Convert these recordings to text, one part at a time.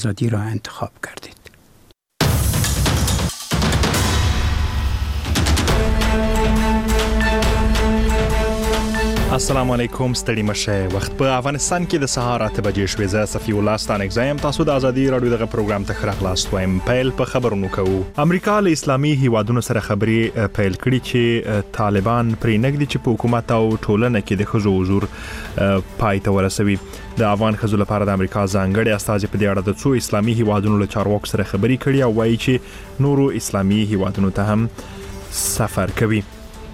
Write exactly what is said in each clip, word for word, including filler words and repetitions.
آزادی را انتخاب کردید. السلام علیکم، ستړي مشه. وخت په افغانستان کې د سهار اته بجې شوې. زه صفي الله ستانک زایم. تاسو د ازادي رادیو دغه پروګرام ته ښه راغلاست وایم. پیل په خبرونو کوو. امریکا له اسلامي هیوادونو سره خبرې پیل کړي چې طالبان پرې نګدي چې په حکومت او ټولنه کې د ښځو حضور پای ته ورسوي. د افغان ښځو لپاره د امریکا ځانګړي استازي په دې اړه د څو اسلامي هیوادونو له چارواکو سره خبرې کړي او وایي چې نورو اسلامي هیوادونو ته هم سفر کوي.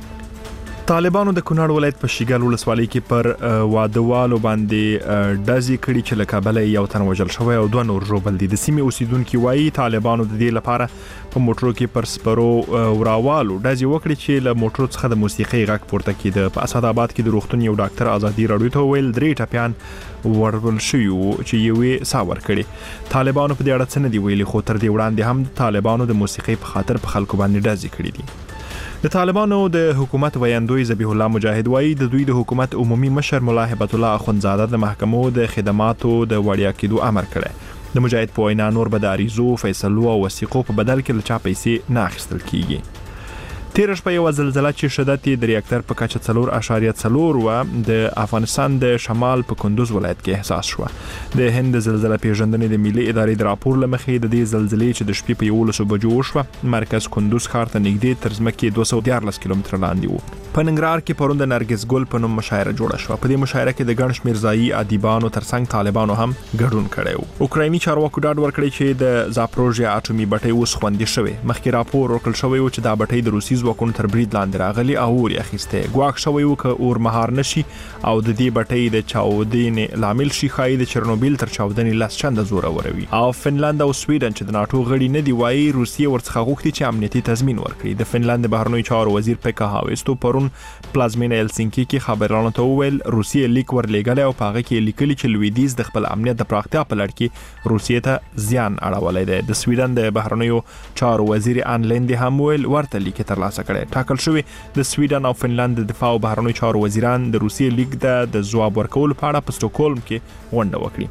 طالبانو د کونړ ولایت په شیګل ولسوالۍ کې پر وادهوالو باندې ډزې کړي چې له کابل یو تن وژل شوی او دوه نور ژوبل دي. د سیمې اوسیدونکو وایي طالبانو د دې لپاره په موټرو کې پر سپرو وراوالو ډزې وکړي چې له موټرو څخه د موسیقي غږ پورته کېده. په اسداباد کې د روغتون یو ډاکټر ازادي رادیو ته ویل درې ټپیان ورول شوي چې یوې ساه ورکړي. طالبانو په دې اړه څه نه دي ویلي، خو تر دې وړاندې هم طالبانو د موسیقي په خاطر په خلکو باندې ډزې کړي دي. د طالبانو د حکومت ویاندوی ذبیح الله مجاهد وایي د دوی د حکومت عمومي مشر مولا هبت الله اخوندزاده د محکمو د خدماتو د وړیا کېدو امر کړی. د مجاهد په وینا نور به د عریضو، فیصلو او وثیقو په بدل کې له چا پیسې نه اخیستل کیږي. تیر شپه یو زلزلہ چې شدت یې د ریاکټر په کچه څلور اعشاریه څلور و د افغانستان د شمال په کندوز ولایت کې احساس شو. د هند زلزلہ پیژندنې د ملي ادارې د راپور لمخې د دې زلزلې چې د شپې په یولسو بجو وشوه مرکز کندوز ښار ته نږدې تر ځمکې دوه سوه دیارلس کیلومتره لاندې و. په ننګرهار کې پرون د نرګس ګل په نوم مشاعره جوړه شوه. په دې مشاعره کې د ګڼ شمېر ځایي ادیبانو ترڅنګ طالبانو هم ګډون کړی و. اوکرایني چارواکو ډاډ ورکړی چې د زاپروژیا اټومي بټۍ اوس خوندي شوې. مخکې راپور ورکړل شوی و چې دا بټۍ د روسي ځواکونو تر برید لاندې راغلي او اور یې اخیستی. ګواښ شوی و که اور مهار نشي او د دې بټۍ د چاودنې لامل شي ښایي د چرنوبیل تر چاودنې لس چنده زوروره وي. او فنلند او سویډن چې د ناټو غړي نه دي وایي روسیې ورڅخه غوښتي چې امنیتي تضمین ورکړي. د فنلند د بهرنیو چارو وزیر پیکا هاویستو پرون پلازمینه هلسینکي کې خبرانو ته وویل روسیې لیک ورلېږلی او په هغه کې لیکلي چې لویدیځ د خپل امنیت د پراختیا په لړ کې روسیې ته زیان اړولی دی. د سویډن د بهرنیو چارو وزیر ان لیندي هم ویل ورته لیک ترلاسه کړی. ټاکل شوی د سویډن او فنلند د دفاع او بهرنیو چارو وزیران د روسیې لیک د د ځواب ورکولو په اړه په سټوکهولم کې غونډه وکړي.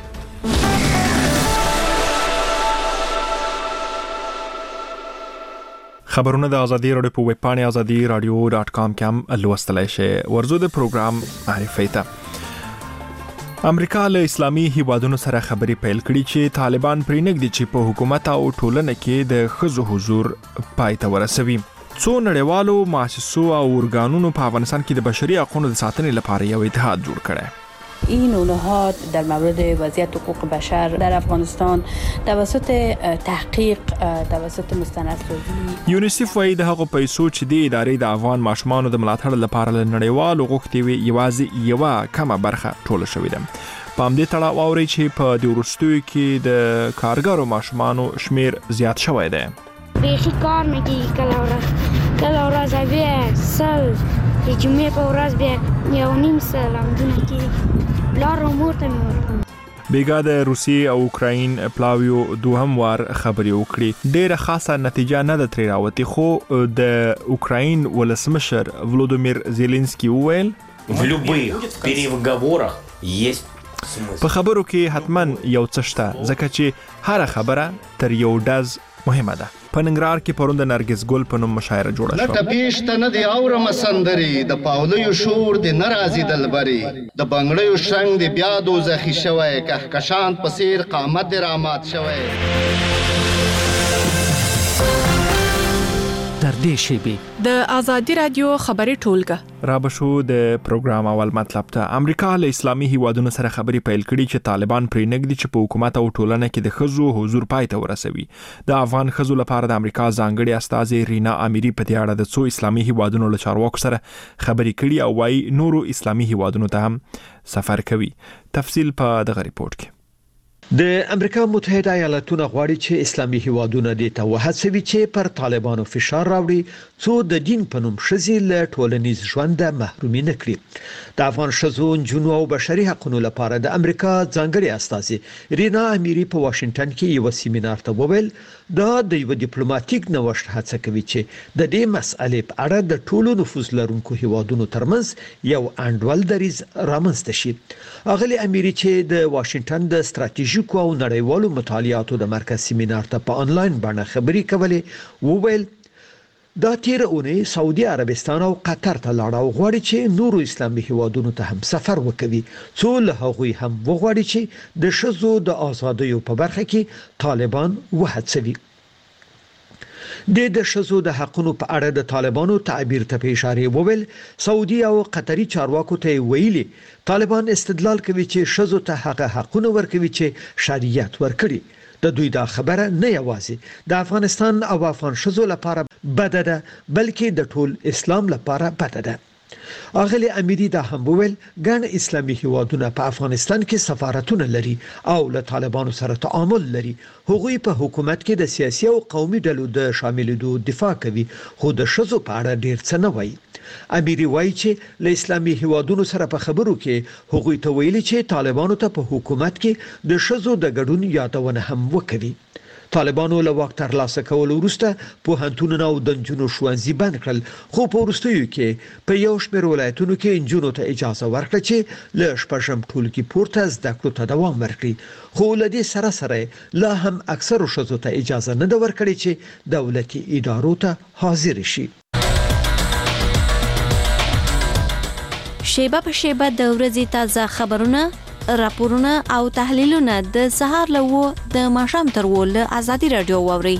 خبرونه د ازادي رادیو په ویب پاڼې ازادي رادیو ډاټ کام کې هم لوستلای شئ. ورزو د پروګرام معرفي ته. امریکا له اسلامي هیوادونو سره خبرې پیل کړي چې طالبان پرې نګدي چې په حکومت او ټولنه کې د ښځو حضور پای ته ورسوي. څو نړیوالو مؤسسو او ارګانونو په افغانستان کې د بشري حقوقو د ساتنې لپاره یو اتحاد جوړ کړی. این نهاد در مورد وضعیت حقوق بشر در افغانستان توسط تحقیق توسط مستندسازی یونیسف وایي د هغو پیسو چې د ادارې د افغان ماشومانو د ملاتړ لپاره له نړیوالو غوښتي وي یوازې یوه کمه برخه ټوله شوې ده. په همدې تړاو واورئ چې په دې وروستیو کې د کارګرو ماشومانو شمیر زیات شوی دی. بیخی کار میگی کلا ورځ کلا ورځ بیا سل د جمعې په ورځ بیا یو نیم سل همدونه کې پلار او مور ته مې ورکوم. بیګا د روسیې او اوکراین پلاویو دوهم وار خبرې وکړي. ډېره خاصه نتیجه نه ده ترې راوتې، خو د اوکراین ولسمشر ولودیمیر زیلنسکي وویل в любых переговорах есть په خبرو کې حتما یو څه شته ځکه چې هر خبره تر یو ډز مهمه ده. په ننګرهار کې پرون د نرګس ګل په نوم مشاعره جوړه شوه. لټه پیشته نه دی اورم سندري د پاولیو شور د ناراضي دلبري د بنگړیو شنګ د بیا دوزخي شوی کهکشان په سیر قامت درامات شوی. در دې شیبې د ازادي رادیو خبري ټولګه را بشو د پروګرام اول مطلب ته. امریکا له اسلامي هیوادونو سره خبرې پیل کړي چې طالبان پرې نګدي چې په حکومت او ټولنه کې د ښځو حضور پای ته ورسوي. د افغان ښځو لپاره د امریکا ځانګړي استازي رینا اميري په دې اړه د څو اسلامي هیوادونو له چارواکو سره خبرې کړي او وايي نورو اسلامي هیوادونو ته هم سفر کوي. تفصیل په دغه ریپورت کې. د امریکا متحده ایالاتونو غواړي چې اسلامي هیوادونه د ته وهڅوي چې پر طالبانو فشار راوړي څو د دین په نوم ښځې له ټولنیز ژوند محرومي نه کړي. د افغان ښځو، نجونو او بشري حقوقو لپاره د امریکا ځانګړي استازي رینا اميري په واشنگټن کې یو سیمینار ته وویل دا د یو ډیپلوماټیک نوښت هڅه کوي چې د دې مسألې په اړه د ټولو نفوذ لرونکو هیوادونو ترمنځ یو انډول دریز رامنځته شي. اغلی امیری چې د واشنگټن د ستراتیژیکو او نړیوالو مطالعاتو د مرکز سیمینار ته په انلاین باندې خبري کولې وویل دا تیر اونۍ سعودي عربستان او قطر ته لاړ او غواړي چې نورو اسلامي هیوادونو ته هم سفر وکړي څو له هغوی هم وغواړي چې د ښځو د ازادیو په برخه کې طالبان وهڅوي. د د ښځو د حقونو په اړه د طالبانو تعبیر ته په اشاره وویل سعودي او قطري چارواکو ته ویلي طالبان استدلال کوي چې ښځو ته هغه حقونه ورکوي چې شریعت ورکړي. د دوی دا خبره نه یوازې د افغانستان او افغان ښځو لپاره بده ده بلکې د ټول اسلام لپاره بده ده. اغلی امیری دا هم وویل ګڼ اسلامي هیوادونه په افغانستان کې سفارتونه لري او له طالبانو سره تعامل لري. هغوی په حکومت کې د سیاسي او قومي ډلو د شاملېدو دفاع کوي خو د ښځو په اړه ډیر څه نه وایي. امیری وایي چې له اسلامي هیوادونو سره په خبرو کې هغوی ته ویلي چې طالبانو ته په حکومت کې د ښځو د ګډون یادونه هم وکړي. طالبانو له وخت ترلاسه کولو وروسته پوهنتونونه او د نجونو ښوونځي بند کړل خو په وروستیو کې په یو شمېر ولایتونو کې نجونو ته اجازه ورکړه چې له شپږم ټولګي پورته زده کړو ته دوام ورکړي خو له دې سره سره لا هم اکثرو ښځو ته اجازه نه ده ورکړې چې دولتي ادارو ته حاضر شي. شیبه په شیبه د ورځې تازه خبرونه راپورونه او تحلیلونه د سهار له و د ماښام تر و له ازادي رادیو واوري.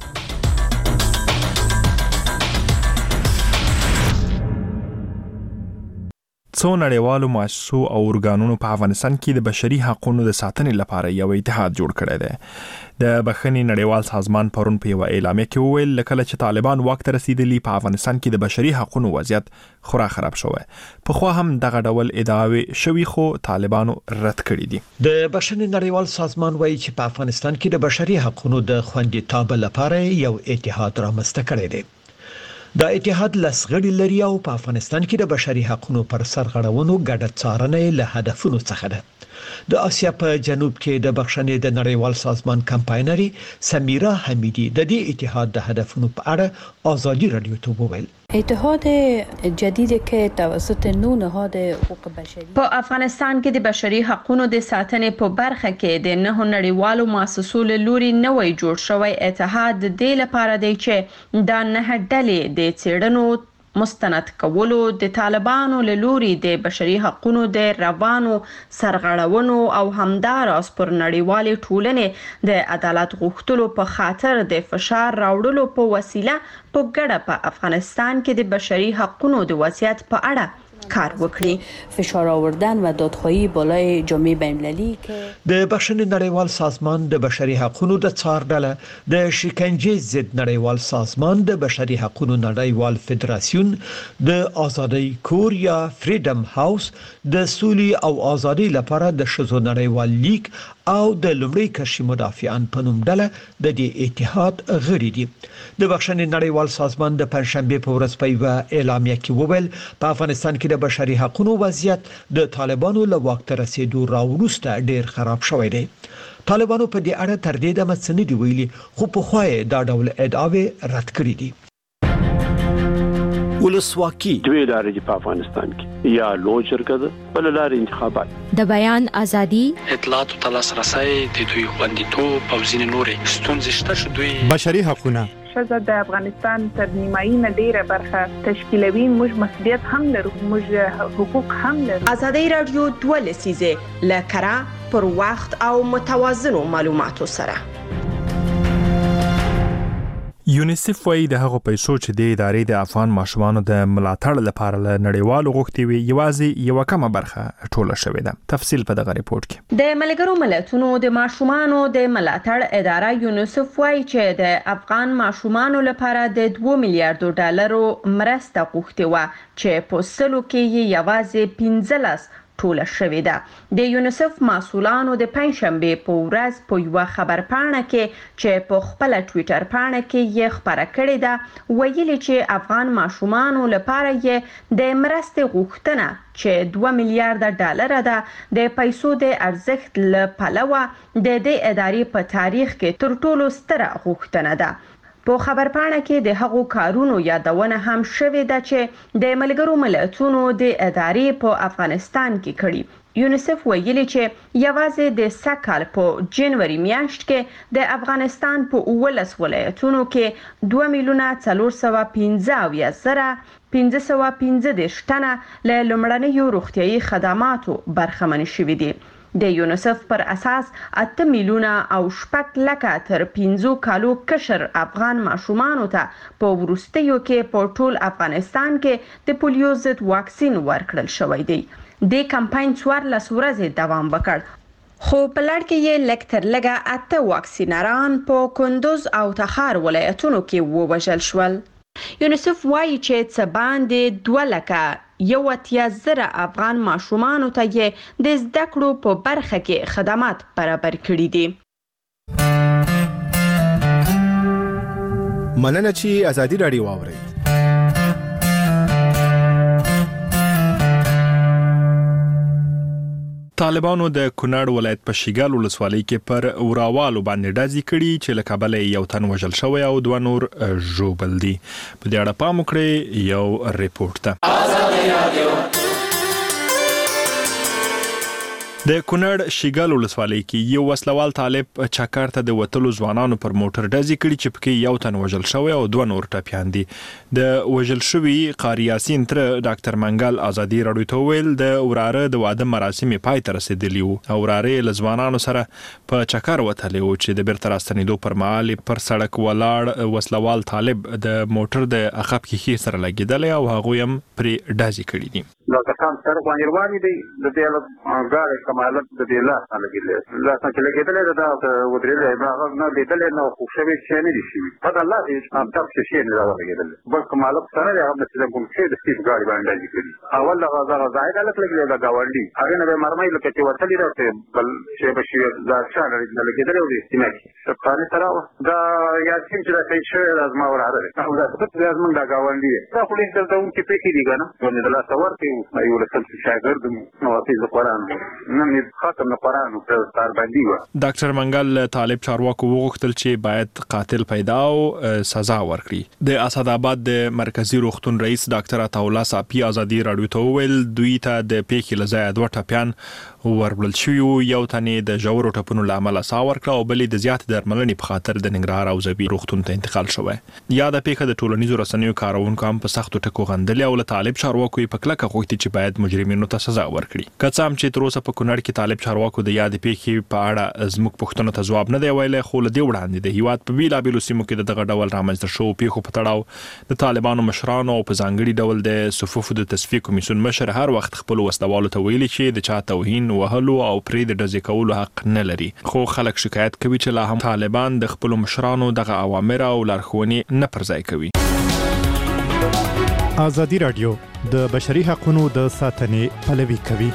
څو نړیوالو مؤسسو او ارګانونو په افغانستان کې د بشري حقوقو د ساتنې لپاره یو اتحاد جوړ کړی دی. د بخښنې نړیوال سازمان پرون په یو اعلامیه کې وویل لکه چې طالبان واک ته رسیدلی په افغانستان کې د بشري حقوقو وضعیت خورا خراب شوی. په خو هم دغه ډول ادعاوې شوي خو طالبانو رد کړې دي. د بخښنې نړیوال سازمان وایي چې په افغانستان کې د بشري حقوقو د خوندیتوب لپاره یو اتحاد رامنځته کړی دی. دا اتحاد لسغړي لري او په افغانستان کې د بشري حقوقو پر سرغړونو ګډه څارنه له هدفونو څخه ده. د اسیا په جنوب کې د بخښنې د نړیوال سازمان کمپاینري سمیرا حمیدی د دې اتحاد د هدفونو په اړه ازادي رادیو ته وویل اتحاد جدیدی که توسط نو نهاد حقوق بشری په افغانستان کې د بشري حقوقو د ساتنې په برخه کې د نه نړیوالو مؤسسو له لوري نوې جوړ شوی اتحاد د دې لپاره دی چې دا نه ډلې د څېړنو مستند کولو د طالبانو له لوري د بشري حقوقو د روانو سرغړونو او همداراز پر نړیوالې ټولنې د عدالت غوښتلو په خاطر د فشار راوړلو په وسیله په ګډه په افغانستان کې د بشري حقوقو د وضعیت په اړه کار وکړي. فشار آوردن و دادخواهی بالای جامعه بین‌المللی که د بخښنې نړیوال سازمان د بشري حقوقو د څار ډله د شکنجې ضد نړیوال سازمان د بشري حقوقو نړیوال فدراسیون د ازادۍ کور یا فریډم هاوس د سولې او ازادۍ لپاره د ښځو نړیوال لیگ او د لومړي کرښې مدافعان په نوم ډله د دې اتحاد غړي دي. د بخښنې نړیوال سازمان د پنځشنبه په ورځ په یوه اعلامیه کې وویل په افغانستان کې د بشري حقوقو وضعیت د طالبانو له واک ته رسیدو راوروسته ډیر خراب شوی دی. طالبانو په دې اړه تر دې دمه څه نه دی ویلي خو په خوای دا ډول ادعاوې رد کړې دي. ولسواکي دوی لارې په افغانستان کې یا لوی جرګه ده بل لارې انتخابات د بیان ازادي اطلاعات او تلاسرسي د دوی خوندیتوب او ځینې نورې ستونزې شته چې دوی بشري حقوقونه ښځه د افغانستان تر نیمایي نه ډیره برخه تشکیلوي. موږ مسؤلیت هم لرو، موږ حقوق هم لرو. ازادي رادیو دوه لسیزه لکره پر وخت او متوازنو معلوماتو سره. یونیسف وايي د هغو پیسو چې د ادارې د افغان ماشومانو د ملاتړ لپاره له نړیوالو غوښتي وي یوازې یو کمه برخه ټوله شوې ده. تفصیل په دغه ریپورت کې. د ملګرو ملتونو د ماشومانو د ملاتړ اداره یونیسف وايي چې د افغان ماشومانو لپاره د دوه میلیارډ ډالرو مرسته غوښتي و چې په سلو کې یوازې پنځلس ټوله شوې ده. د یونیسف مسؤلانو د پنځشنبه په ورځ په یو خبرپاڼه کې چې په خپل ټوئیټر پاڼه کې یې خبره کړې ده ویلي چې افغان ماشومانو لپاره یې د مرستې غوښتنه چې دوه میلیارډ ډالر ده د پیسو د ارزښت له پلوه د دې ادارې په تاریخ کې تر ټولو ستره غوښتنه ده. په خبرپاڼه کې د هغو کارونو یادونه هم شوې ده چې د ملګرو ملتونو د ادارې په افغانستان کې کړي. یونیسف ویلي چې یوازې د سکهال په جنوري میاشت کې د افغانستان په اوولس ولایتونو کې دوه میلیونه څلور سوه پنځه اویا زره پنځه سوه پنځه دېرش تنه له لومړنیو روغتیايي خدماتو برخمن شوي دي. د یونیسف پر اساس اته میلیونه او شپږ لکه تر پنځو کالو کشر افغان ماشومانو ته په وروستیو کې په ټول افغانستان کې د پولیو ضد واکسین ورکړل شوی دی. د کمپاین څوارلس ورځې دوام وکړ خو په لړ کې یې لږ تر لږه اته واکسینران په کندوز او تخار ولایتونو کې ووژل شول. یونیسف وایي چې څه باندې دوه لکه یو اتیا زره افغان ماشومانو ته یې د زده کړو په برخه کې خدمات برابر کړي دي. مننه چې ازادي راډیو واورئ. طالبانو د کونړ ولایت په شیګل ولسوالۍ کې پر اوراوالو باندې ډزې کړي چې له کبله یو تن وژل شوی او دوه نور ژوبل دي. په دې اړه پام وکړئ یو ریپورت ته. د کونړ شیګل ولسوالۍ کې یو وسلوال طالب چکر ته د وتلو ځوانانو پر موټر ډزې کړي چې پکې یو تن وژل شوی او دوه نور ټپیان دي. د وژل شوي قاری یاسین تر ډاکټر منګل ازادي راډیو ته ویل د وراره د واده مراسم پای ته رسیدلی وو او وراره له ځوانانو سره په چکر وتلی و چې د بیرته راستنېدو پر مهال پر سړک ولاړ وسلوال طالب د موټر د عقب ښیښې سره لګېدلی او هغوی هم پرې ډزې کړي دي. دا کسان سره باندې روانې دي د دې له ګاډۍ کمالت د دې لاس نه لګېدلی لاس نه چې لګېدلی ده دا ودرېدلی هغه نه لیدلی نه خو شوی شی نه دي شوي پته الله دې همدغه شی نه ده ولګېدلی بل کمالت ته نه دی هغه چې د کوم شی د سټیف ګاډي باندې ډزې کړي اول دغه دغه زاهد هلک لګېدلی د ګاونډي هغې نه به یې مرمۍ لکه چې وتلي ده چې بل شی به شي دا چا نه لګېدلی و دې سیمه کې سبقانې ته راوه دا یاسین چې دا شهید شوی دا زما وراره دی او دا صفت دا زمونږ دا ګاونډي دی دا خو ډېر دردونکې پېښې دي که نه ولې د لاسه ورکړې یو لسل شاګرد نو حافظ قرآن نن ختم قرآن په سربندي و. ډاکټر منګل طالب چارواکو وغوښتل چې باید قاتل پیدا او سزا ورکړي. د اسد آباد د مرکزی روغتون رئیس ډاکټر عطاالله صافي ازادي راډیو ته وویل دوی ته د پیښې له ځایه دوه ټپیان وربلل شوي وو. یو تن یې د ژورو ټپونو له امله ساه ورکړه او بل یې د زیاتې درملنې په خاطر د ننګرهار او ځبي روغتون ته انتقال شوی. یاده پیښه د ټولنیزو رسنیو کارونکو هم په سختو ټکو غندلې او له طالب چارواکو یې په کلکه غوښتي چې باید مجرمینو ته سزا ورکړي. که څه هم چې تر اوسه په کونړ کې طالب چارواکو د یادې پیښې په اړه زموږ پوښتنو ته ځواب نه دی ویلی خو له دې وړاندې د هیواد په بېلابېلو سیمو کې د دغه ډول رامنځته شوو پیښو په تړاو د طالبانو مشرانو او په ځانګړي ډول د صفوفو د تصفیې کمیسیون مشر هر وخت خپلو وسلوالو ته ویلي چې د چا توهین وهلو او پرې د ډزې کولو حق نه لري. خو خلک شکایت کوي چې لا هم طالبان د خپلو مشرانو دغه اوامر او لارښوونې نه پرځای کوي. ازادي راډیو د بشري حقوقو د ساتنې پلوي کوي.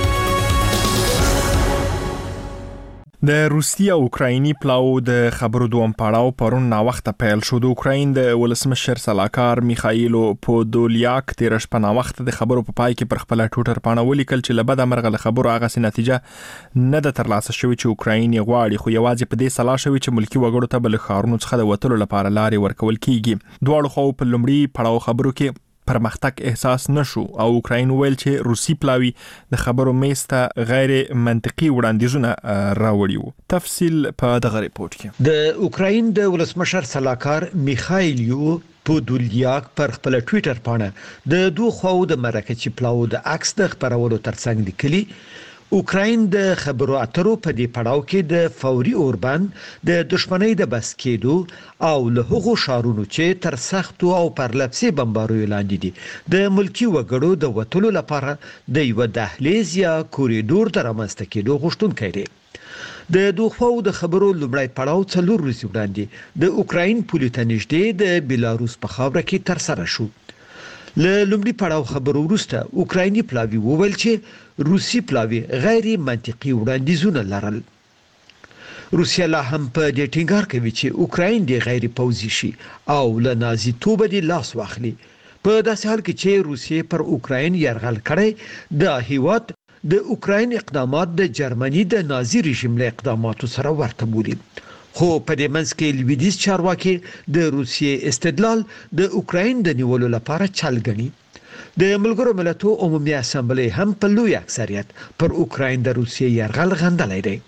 د روسي او اوکرایني پلاو د خبرو دوم پړاو پرون نا وخت پیل شو. د اوکراین د ولسمشر سلاکار میخائیلو پودولیاک تیر شپه نا وخت د خبرو په پای کې پر خپل ټوټر پاڼه ولیکل چې لبد مرغه له خبرو هغه سي نتیجه نه د ترلاسه شوی چې اوکراین غواړي خو یوازې په دې سلا شوی چې ملکی وګړو ته بل خارونو څخه د وټلو لپاره لارې ورکول کیږي. دواړو خو په لومړي پړاو خبرو کې پرمختګ احساس نشو او اوکراین ویل چې روسي پلاوی د خبرو میسته غیر منطقي وړاندیزونه راوړي وو. تفصیل په دغه ریپورت کې. د اوکراین د ولسمشر سلاکار میخائیلو پودولیاک پر خپل ټوئیټر باندې د دوه خو د مرکزی پلاو د عکس د خبرولو ترڅنګ لیکلي اوکراین د خبرو اترو په دې پړاو کې د فوري اوربند د دشمنۍ د بس کېدو او له هغو شارونو چې تر سختو او پرلپسې بمباریو لاندې دي د ملکی وګړو د وټلو لپاره د یو دهلیز یا کوریډور د رامنځته کېدو غوښتونکی دی. د دوه د خبرو لومړی پړاو څلور ورځې وړاندې د اوکراین پولیس ته نږدې د بیلاروس په خاوره کې تر سره شو. له لومړي پړاو خبرو وروسته اوکرایني پلاوی وویل چې روسي پلاوی غیر منطقي وړاندیزونه لرل. روسیا لا هم په دې ټینګار کوي چې اوکراین د غیر پوځي شي او له نازي توبه د لاس واخلي. په داسې حال کې چې روسیې پر اوکراین یرغل کړی، د هیواد د اوکراین اقدامات د جرمني د نازي رژیم له اقداماتو سره ورته بولي. خو په دې منځ کې لویدیځ چارواکي د روسیې استدلال د اوکراین د نیولو لپاره چل ګڼي. د ملګرو ملتونو عمومي اسامبلې هم په لوی اکثریت پر اوکراین د روسیې یرغل غندلی دی.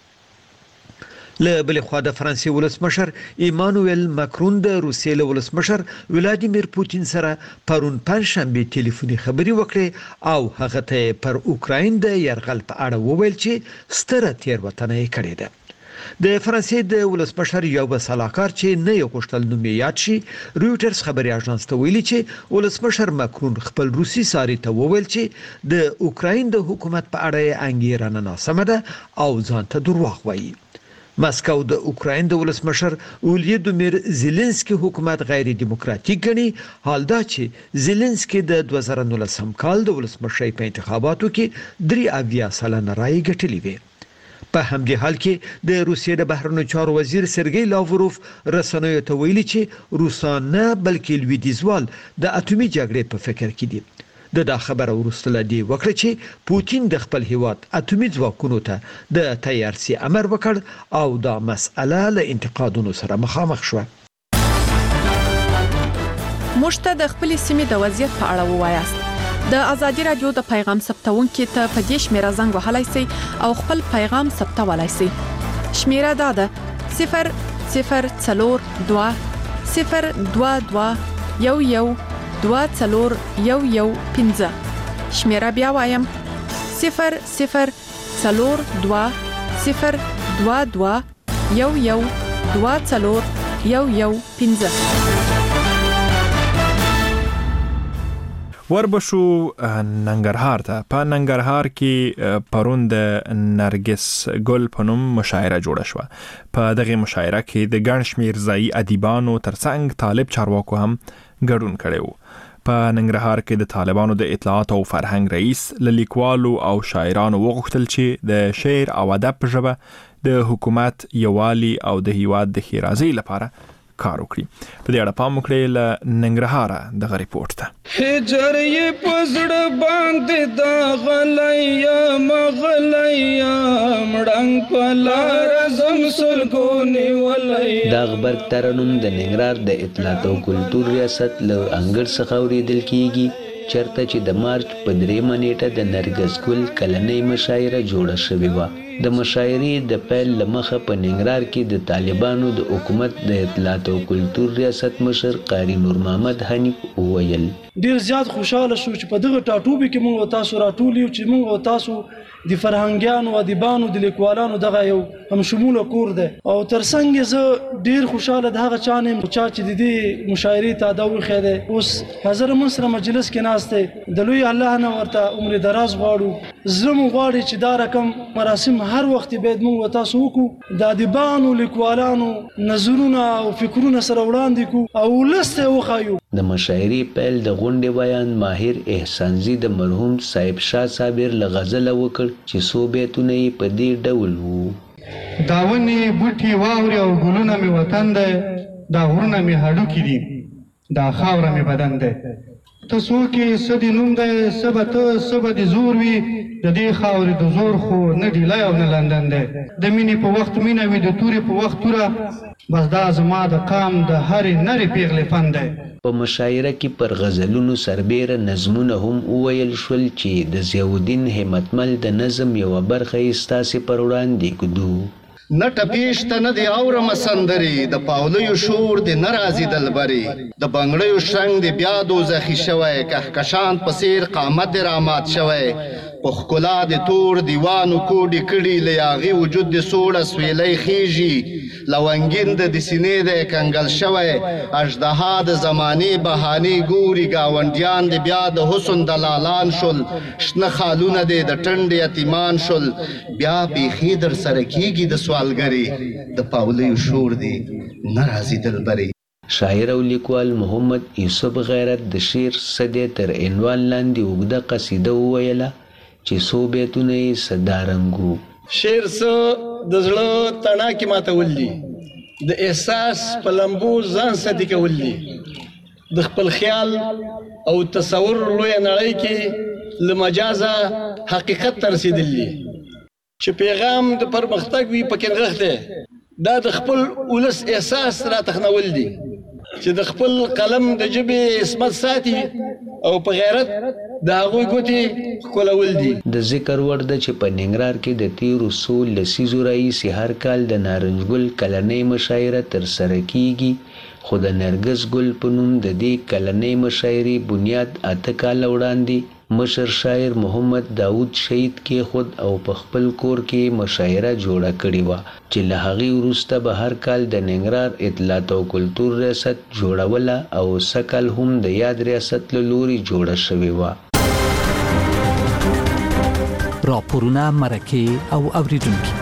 له بل خوا د فرانسې ولسمشر ایمانوئل ماکرون د روسیې له ولسمشر ولادیمیر پوتین سره پرون پنځشنبه ټلیفوني خبرې وکړې او هغه ته پر اوکراین د یرغل په اړه وویل چې ستره تېروتنه یې کړې ده. د فرانسې د ولسمشر یو بسلاکار چې نه یو غوښتل نوم یاد شي، رویټرز خبري اژانس ته ویلي چې ولسمشر ماکرون خپل روسي ساري ته وویل چې د اوکراین د حکومت په اړه انګیرنه ناسمه ده او ځان ته دروغ وایي. ماسکو د اوکراین د ولسمشر ولادیمیر زيلنسکي حکومت غیر دیموکراتیک ګڼي، حال دا چې زيلنسکي د دوه زره نولسم کال د ولسمشر په انتخاباتو کې درې اویا سلنه رای ګټلې وې. په همدې حال کې د روسیې د بهرنیو چارو وزیر سرګی لاوروف رسنیو ته ویلي چې روسان نه بلکې لویدیځوال د اټومي جګړې په فکر کې دي. د دا خبره وروسته لدی وکړه چې پوتین د خپل هیواد اټومي ځواکونو ته د تیارسي امر وکړ او دا مسأله له انتقادونو سره مخامخ شوه. مشته د خپل سیمې د وضعیت په اړه ووایاست. د ازادي رادیو د پیغام ثبتونکو ته په دې شمیره زنګ وهلای شئ او خپل پیغام ثبتولای شئ. شمیره دا ده صفر صفر څلور دوه صفر دوه دوه یو یو دوه څلور یو یو پنځه. شمیره بیا وایم صفر صفر څلور دوه صفر دوه دوه یو یو دوه څلور یو یو پنځه. وربشو ننګرهار ته. په ننګرهار کې پرون د نرګس ګل په نوم مشاعره جوړه شوه. په دغه مشاعره کې د ګڼ شمېر ځایي ادیبانو ترڅنګ طالب چارواکو هم ګډون کړی و. په ننګرهار کې د طالبانو د اطلاعات او فرهنګ رئیس له لیکوالو او شاعرانو وغوښتل چې د شعر او ادب په ژبه د حکومت یووالي او د هیواد د ښېرازۍ لپاره کار وکړي. په دې اړه پام وکړئ. له ننګرهاره دغه ریپورت ته. هجر یې پزړه باندې دا غلیا مغلیا مړنګ پلار زم سلګونی ولیا. دا خبر ترنم د ننګرهار د اطلاعات او کلتور ریاست له انګړ څخه اوریدل کیږي، چرته چې د مارچ په دریمه نیټه د نرګس ګل کلنۍ مشاعره جوړه شوې وه. د مشاعرې د پیل له مخه په ننګرهار کې د طالبانو د حکومت د اطلاعات او کلتور ریاست مشر قاری نور محمد حنیف وویل ډیر زیات خوشاله شو چې په دغه ټاټوبي کې موږ تاسو راټولیو چې موږ تاسو د فرهنګیانو ادیبانو د لیکوالانو دغه یو هم شموله کور ده او ترڅنګ زه ډیر خوشاله د هغه چانه چا چې د دې مشاعرې ته دا وخه ده. اوس حضرت منصر مجلس کې ناشته د لوی الله نه ورته عمر دراز غواړو. زمو غواړي چې دا رقم مراسم هر وخت باید موږ تاسو وکړو، د ادیبانو لیکوالانو نظرونه او فکرونه سره وړاندې کو او لسته وخایو. د مشاعرې پیل د غونډې بیان ماهر احسانزي د مرحوم صاحب شاه صابر له غزله وکړ چې څو بیتونه یې په دې ډول وو. دا ونې بوټي واورې او ګلونه مې وطن دی، دا غرونه مې هډوکي دي، دا خاوره مې بدن دی. ته څوک یې څه دې نوم دی، څه به ته څه به دې زور وي، د دې خاورې د زور خو نه ډیلی او نه لندن دی. د مینې په وخت مینه وي، د تورې په وخت توره، بس دا زما د قام د هرې نرې پیغلې فن دی. په مشاعره کې پر غزلونو سربیره نظمونه هم وویل شول چې د ضیاءالدین همتمل د نظم یوه برخه یې ستاسې پر وړاندې ږدو. نه ټپیشته نه د اورم سندرې، د پاولیو شور د نه راځي دلبرې، د بنګړیو شرنګ د بیا دوزخي شوی، کهکشان په څېر قامت د رامات شوی، په ښکلا د تور دیوانو کوډې کړي، له یاغي وجود د سوړه سویلی خیږي، لونګین د د سینې د کنګل شوی، اژدها د زمانې بهانې ګوري، ګاونډیان د بیا د حسن دلالان شول، شنه خالونه د د ټنډ یتیمان شول، بیا بیخي در سره کیږي د سوالګرې، د پاولیو شور دی نه راځي دلبرې. شاعر او لیکوال محمد یوسف غیرت د شعر صدې تر عنوان لاندې اوږده قصیده وویله چې څو بیتونه یې صدارنګو. شعر څه د زړه تڼاکې ماتول دي، د احساس په لمبو ځان سدي کول دي، د خپل خیال او تصور لویه نړۍ کې له مجازه حقیقت ته رسېدل دي چې پیغام د پرمختګ وي پکې نغښتی. دا د خپل ولس احساس را تخنول دي چې د خپل قلم د ژبې عصمت ساتي او په غیرت د هغوی ګوتې ښکلول دي. د ذکر وړ ده چې په ننګرهار کې د تیرو څو لسیزو راهیسې هر کال د نارنج ګل کلنۍ مشاعره ترسره کیږي، خو د نرګس ګل په نوم د دې کلنۍ مشاعرې بنیاد اته کاله وړاندې مشر شاعر محمد داود شهید کې خود او په خپل کور کې مشاعره جوړه کړې وه چې له هغې وروسته به هر کال د ننګرهار اطلاعات او کلتور ریاست جوړوله او سکل هم د یاد ریاست له لوري جوړه شوې وه. راپورونه، مرکې او اوریدونکي.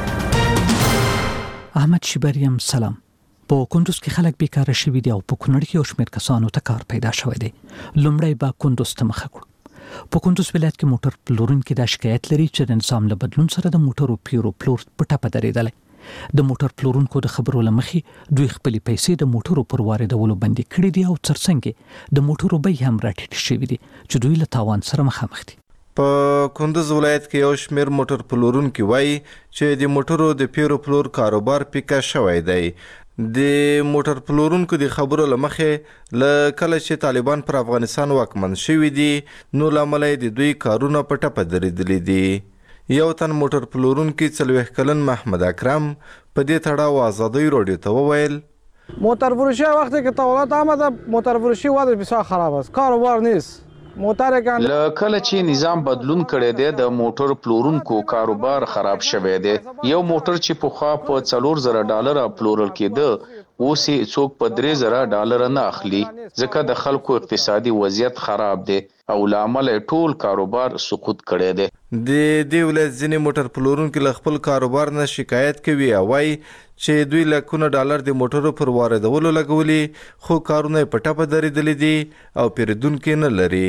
احمد شیبریم سلام. په کندوز کې خلک بیکاره شوي دي او په کونړ کې یو شمېر کسانو ته کار پیدا شوی دی. لومړی به کندوز ته مخه کړو. په کندوز ولایت کې موټر پلورونکي دا شکایت لري چې د نظام له بدلون سره د موټرو پیرو پلور په ټپه درېدلی. د موټر پلورونکو د خبرو له مخې دوی خپلې پیسې د موټرو پر واردولو بندي کړي دي او ترڅنګ د موټرو بیې هم راټیټې شوي دي چې دوی له تاوان سره مخامخ دي. په کندوز ولایت کې یو شمېر موټر پلورونکي وایي چې د موټرو د پیرو پلور کاروبار پیکه شوی دی. د موټر پلورونکو د خبرو له مخې له کله چې طالبان پر افغانستان واکمن شوي دي نو له امله د دوی کارونه په ټپه درېدلي دي. یو تن موټر پلورونکي څلوېښت کلن محمد اکرم په دې تړاو ازادۍ راډیو ته وویل موتر فروشی وقتی که دولت آمده موتر فروشی وضع بسیار خراب است، کاروبار نیست. له کله چې نظام بدلون کړی دی د موټر پلورونکو کاروبار خراب شوی دی. یو موټر چې پخوا په څلور زره ډالره پلورل کېده اوس یې څوک په درې زره ډالره نه اخلي ځکه د خلکو اقتصادي وضعیت خراب دی او له امله ټول کاروبار سقوط کړی دی. د دې ولایت ځینې موټر پلورونکي له خپل کاروبار نه شکایت کوي او وایي چې دوی لکونه ډالر د موټرو پر واردولو لګولي خو کارونه یې په ټپه درېدلي دي او پیرودونکي نه لري.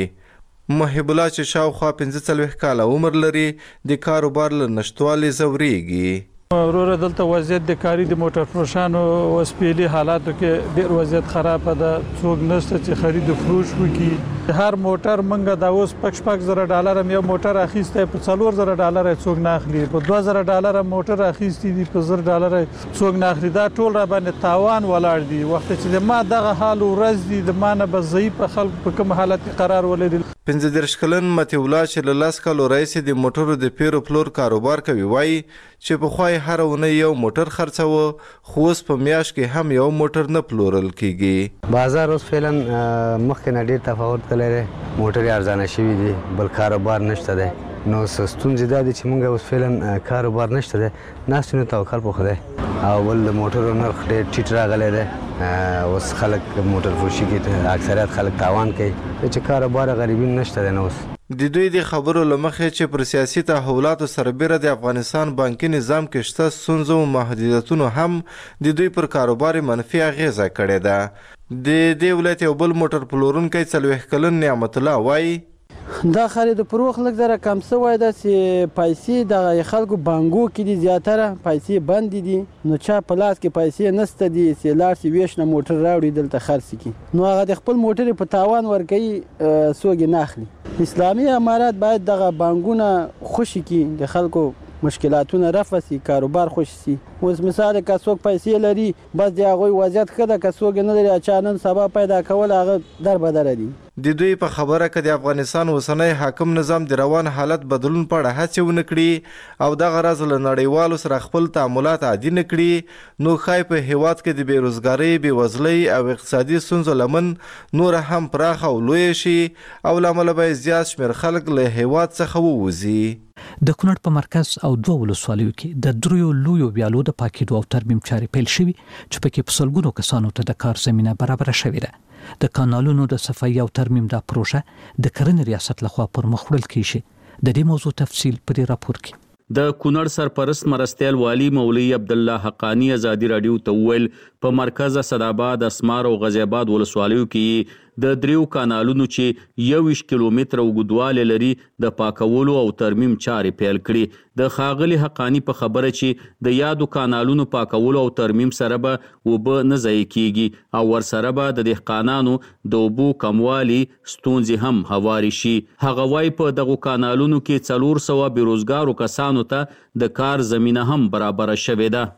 محب الله چې شاوخوا پنځه څلوېښت کاله عمر لري د کاروبار له نشتوالي ځورېږي. وروره دلته وضعیت د کاري د موټر فروشانو وسپېلي حالاتو کې ډېر وضعیت خراب ده. څوک نشته چې خرید و فروش وکړي. هر موټر منګه دا اوس پک شپږ زره ډالر هم یو موټر اخیستی په څلور زره ډالر څوک نه اخلي، په دوه زره ډالر موټر اخیستی دي په زر ډالر څوک نه اخلي. دا ټول را باندې تاوان ولاړ دي. وخت چې د ما دغه حال ورځ دي د ما نه به ضعیفه خلکو په کوم حالت کې قرار ولري. پنځه دېرش کلن مطیع الله چې له لس کالو راهیسې د موټرو د پیرو پلور کاروبار کوي وایي چې پخوا یې هره اونۍ یو موټر خرڅاوه خو اوس په میاشت کې هم یو موټر نه پلورل کیږي. بازار اوس فعلا مخکې نه ډېر تفاوت کړی دی. موټرې ارزانه شوي دي، بل کاروبار نشته دی. نو ستونزې دا دي چې موږ اوس فعلا کاروبار نشته دی، ناستو نه توکل په خدای او بل د موټرو نرخ ډېر ټیټ راغلی دی. اوس خلک موټر فروشي کې اکثریت خلک تاوان کوي چې کاروبار غریبي نشته دی. نو اوس د دوی د خبرو له مخې چې پر سیاسي تحولاتو سربیره د افغانستان بانکي نظام کې شته ستونزو او محدودیتونو هم د دوی پر کاروبار منفي اغیزه کړې ده. د دې ولایت یو بل موټر پلورونکی څلوېښت کلن نعمت الله وایي دا خرید و فروخت لږ ذره کم شوی ده چې پیسې د خلکو بانکو کې دي زیاتره پیسې بندې دي. نو چا په لاس کې پیسې نشته دي چې لاړ شي ویش نه موټر راوړي دلته خرڅ کړي نو هغه د خپل موټر په تاوان ورکوي څوک یې نه اخلي. اسلامي امارات باید دغه بانکونه خوشي کړي، د خلکو مشکلاتونه رفع شي، کاروبار خوش شي. اوس مثال که څوک پیسې لري بس د هغوی وضعیت ښه ده، که څوک یې نه لري چا نن سبا پیدا کول هغه در بدره دي. د دوی په خبره که د افغانستان اوسنی حاکم نظام د روان حالت بدلون په اړه هڅې ونه کړي او دغه راز له نړیوالو سره خپل تعاملات عادي نه کړي نو ښایي په هیواد کې د بېروزګارۍ، بېوزلۍ او اقتصادي ستونزو لمن نوره هم پراخه او لویه شي او له امله به زیات شمېر خلک له هیواد څخه ووځي. د کونړ په مرکز او دوه ولسوالیو کې د دریو لویو ویالو د پاکېدو او ترمیم چارې پیل شوي چې پکې په سلګونو کسانو ته د کار زمینه برابره شوې ده. د کانالونو د صفایي او ترمیم دا پروژه د کرنې ریاست لخوا پر مخ وړل کیږي. د دې موضوع تفصیل په دې راپور کې. د کونړ سرپرست مرستیال والی مولوی عبد الله حقانی ازادي رادیو ته ویل په مرکز اسداباد اسمار او غازی آباد ولسوالیو کې د دریو کانالونو چې یویش کیلومتر اوږدوالی لري د پاکولو او ترمیم چارې پیل کړي. د ښاغلي حقانی په خبره چې د یادو کانالونو پاکولو او ترمیم سره به اوبه نه ضایع کیږي او ورسره به د دهقانانو د اوبو کموالي ستونزې هم هواري شي. هغه وایي په دغو کانالونو کې څلور سوه بېروزګارو کسانو ته د کار زمینه هم برابره شوې ده.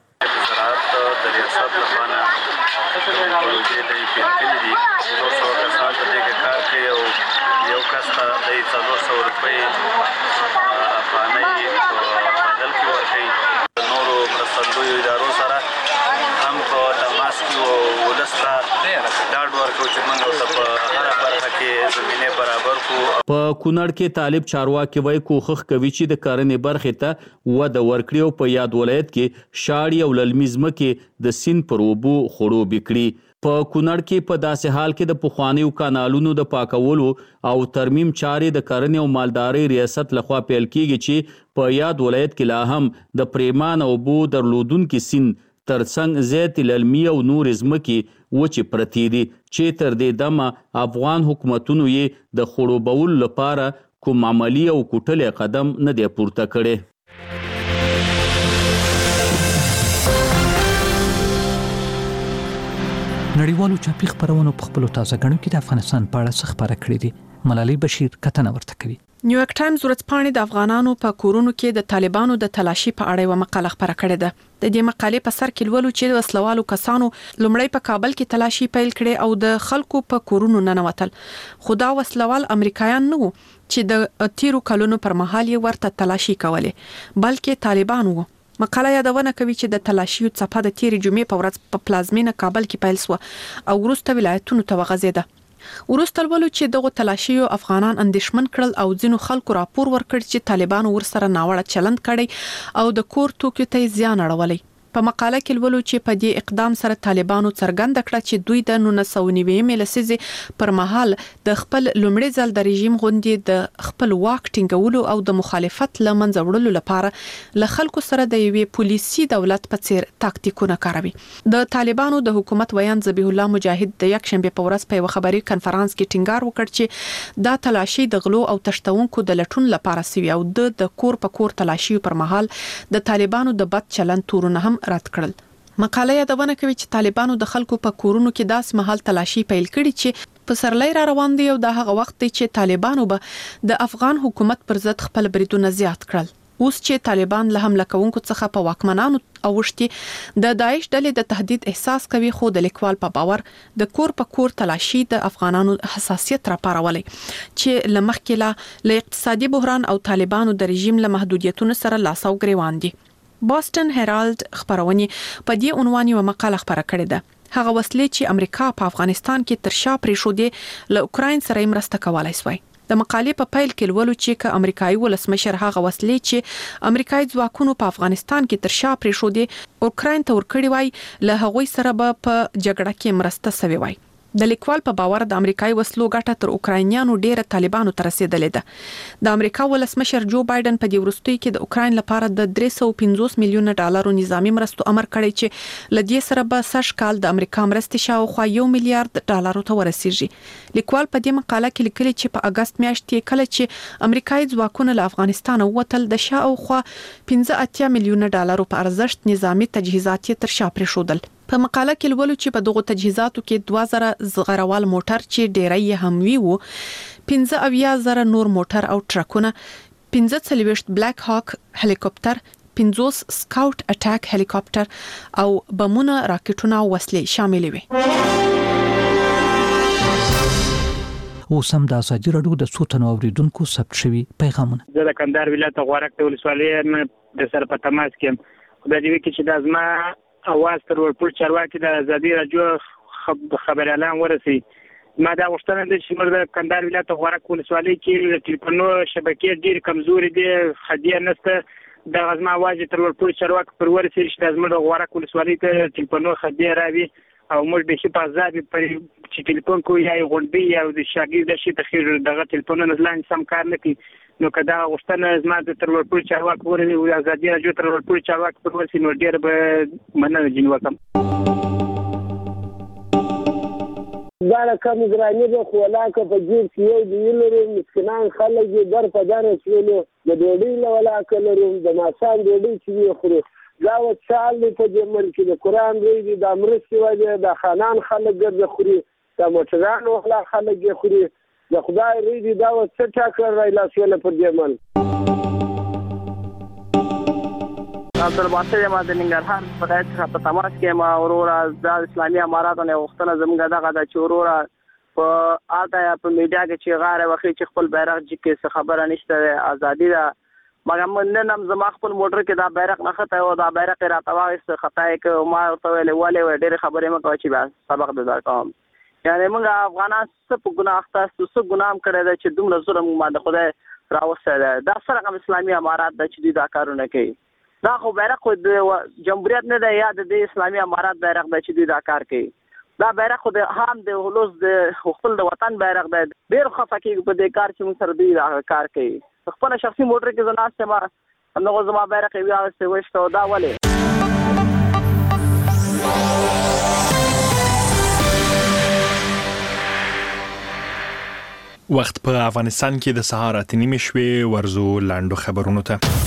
په کونړ کې طالب چارواکي وایي کوښښ کوي چې د کرنې برخې ته وده ورکړي او په یاد ولایت کې شاړې او للمي ځمکې د سیند پر اوبو خړوبې کړي. په کونړ کې په داسې حال کې د پخوانیو کانالونو د پاکولو او ترمیم چارې د کرنې او مالدارۍ ریاست لخوا پیل کیږي چې په یاد ولایت کې لا هم د پریمان اوبو درلودونکي سیند ترڅنګ زیات للمي او نور ځمکې وچې پرتې دي چې تر دې دمه افغان حکومتونو یې د خړوبولو لپاره کوم عملي او کوټلی قدم نه دی پورته کړی. نړیوالو چاپي خبرونو په خپلو تازه غړو کې د افغانستان په اړه څه خبره کړې دي. ملالۍ بشیر کتنه ورته کوي. نیویارک ټایمز ورځپاڼې د افغانانو په کورونو کې د طالبانو د تلاشي په اړه یو مقاله خبره کړې ده. د دې مقالې په سر کې لولو چې د وسلوالو کسانو لومړی په کابل کې تلاشي پیل کړي او د خلکو په کورونو ننوتل. خو دا وسلوال امریکایان نه وو چې د تیرو کلونو پر مهال یې ورته تلاشي کولې بلکې طالبان وو. مقاله یادونه کوي چې د تلاشیو څپه د تیرې جمعې په ورځ په پلازمینه کابل کې پیل شو او وروسته ولایتونو ته وغځېده. وروسته ولولو چې دغه تلاشیو افغانان اندېښمن کړل او ځینو خلکو راپور ورکړ چې طالبانو ورسره ناوړه چلند کړی او د کور توکو ته زیان اړولی. په مقاله کې ولولو چې په دې اقدام سره طالبانو څرګنده کړه چې دوی د نولس سوه نوي لسیزې پر مهال د خپل لومړي ځل د رژیم غوندي د خپل واک ټینګولو او د مخالفت لمنځه وړلو لپاره له خلکو سره د یوې پولیسي دولت په څیر تاکتیکونه کاروي. د طالبانو د حکومت ویان ذبیح الله مجاهد د یک شنبه په ورځ په یو خبري کنفرانس کې ټینګار وکړ چې دا تلاشي د غلو او تشتونکو د لټون لپاره سوي او د کور په کور تلاشي پر مهال د طالبانو د بد چلند تورونه هم رد کړل. مقاله یادونه کوي چې طالبانو د خلکو په کورونو کې داس محل تلاشي پیل کړي چې په سرلۍ را روان دي او د هغه وخت چې طالبانو به د افغان حکومت پر ضد خپل بریدونه زیات کړل. اوس چې طالبان له حمله کوونکو څخه په واکمنانو اوښتي د داعش ډلې د تهدید احساس کوي خو د لیکوال په باور د کور په کور تلاشي د افغانانو حساسیت را پارولي چې لمخکې له اقتصادي بحران او طالبانو د رژیم له محدودیتونو سره لاس او ګریوان دي. بوسټن هیرالد خبرونه په دې عنوان یو مقاله خبره کړې ده. هغه وسلې چې امریکا په افغانستان کې تر شا پرې شو دي له اوکراین سره مرسته کولای شوی. د مقالې په پیل کې ولولو چې ک امریکایي ولسمشر هغه وسلې چې امریکایي ځواکونو په افغانستان کې تر شا پرې شو دي اوکراین ته ورکړي وای له هغوی سره به په جګړه کې مرسته سوي وای. د لیکوال په باور د امریکایي وسلو ګټه تر اوکراینیانو ډیره طالبانو ته رسیدلې ده. د امریکا ولسمشر جو بایدن په دې وروستیو کې د اوکراین لپاره د درې سوه پنځوس میلیونه ډالرو نظامی مرستو امر کړی چې لدې سره به سږ کال د امریکا مرستې شاوخوا یو میلیارډ ډالرو ته ورسیږي. لیکوال په دې مقاله کې لیکلي چې په اگست میاشت کې کله چې امریکایي ځواکونه له افغانستان ووتل د شاوخوا پنځه اتیا میلیونه ډالرو په ارزښت نظامی تجهیزات تر شا پرېښودل. په مقاله کې لولو چې په دغه تجهیزاتو کې دوه زره زغروال موټر چې ډیری هم وی وو، پنځه اویا زره نور موټر او ټرکونه، پنځه څلوېښت بلیک هاک هلیکوپټر، پنځوس سکاوټ اټاک هلیکوپټر او بمونه، راکټونه او وسلې شامل وي. اوس هم د ازادي راډیو د څو تنو اوریدونکو ثبت شوي پیغامونه. زه د کندهار ولایت غورک ولسوالۍ د سره په تماس کې خدای دې وکړي چې د ازما اواز تر ورپور چارواکي د ازادي راډیو خبر اعلان ورسي. ما دا غوښتنه ده چې موږ د کندهار ولایت غورک ولسوالۍ کې د ټلیفونو شبکې ډېر کمزوري دي، خدیه نشته. د ازما اواز تر ورپور چارواکي پر ورسي چې زموږ غورک ولسوالۍ ته ټلیفونو خدیه راوي او موږ به شي په ازادي پر چې ټلیفون کوی یا غونډي یا د شاګرد د شي تخیر دغه ټلیفونونه ځلان سم کار نه کوي. نو که دا غوښتنه زما د تر ورپورې چارواکو ورسي او ازادي راډیو تر ورپورې چارواکو پورې ورسي نو ډېر به مننه ځینې وکړم. دا کم ګراني ده خو ولاکه په جیب کې یو دی لرو مسکینان خلک دي در په در شولو د ډوډۍ له ولاکه لرو د ماښام ډوډۍ چې وي خورو دا وچال دی په دې ملک کې د قرآن روی دي د مرستې وجه د خانان خلک ګرځه خوري د موټران وخلا خلک یې خوري د خدای روی دي دا څه ټاکر رایلاسونه پر دې ملک. عبدالباسط یم د ننګرهار په ځای څخه په تماس کې ما وروره د اسلامي اماراتو نه غوښتنه زموږ دغه ده چې وروره په آتا په میډیا کې چې غاره وخی چې خپل بیرغ جګ کې خبره نشته ازادي ده مګر نن هم زما خپل موټر کې دا بیرغ نه خطا او دا بیرغ راته واغسته خطا کې ما ورته ویلې ولې ډېر خبرې مې کوي چې بیا سبق د درکوم یعنی موږ افغانان څه په ګناه اخته څه ګناه هم کړی ده چې دومره ظلم باندې خدای راوستی ده دا سره اسلامي امارات ده چې دوی دا کارونه کوي دا خو بیرغ خو د جمهوریت نه ده یا د اسلامي امارات بیرغ ده چې دوی دا کار کوي دا بیرغ خو د هم د هلوز د خپل د وطن بیرغ ده ډېر خفه کېږي په دې کار چې موږ سره دوی دا کار کوي خپل شخصي موټر کې زه ناست یم همدغه زما بیرغ یې واغستی ویشته او دا ولې وخت په افغانستان کې د سهار اته نیمې شوې ورزو لاندو خبرونو ته.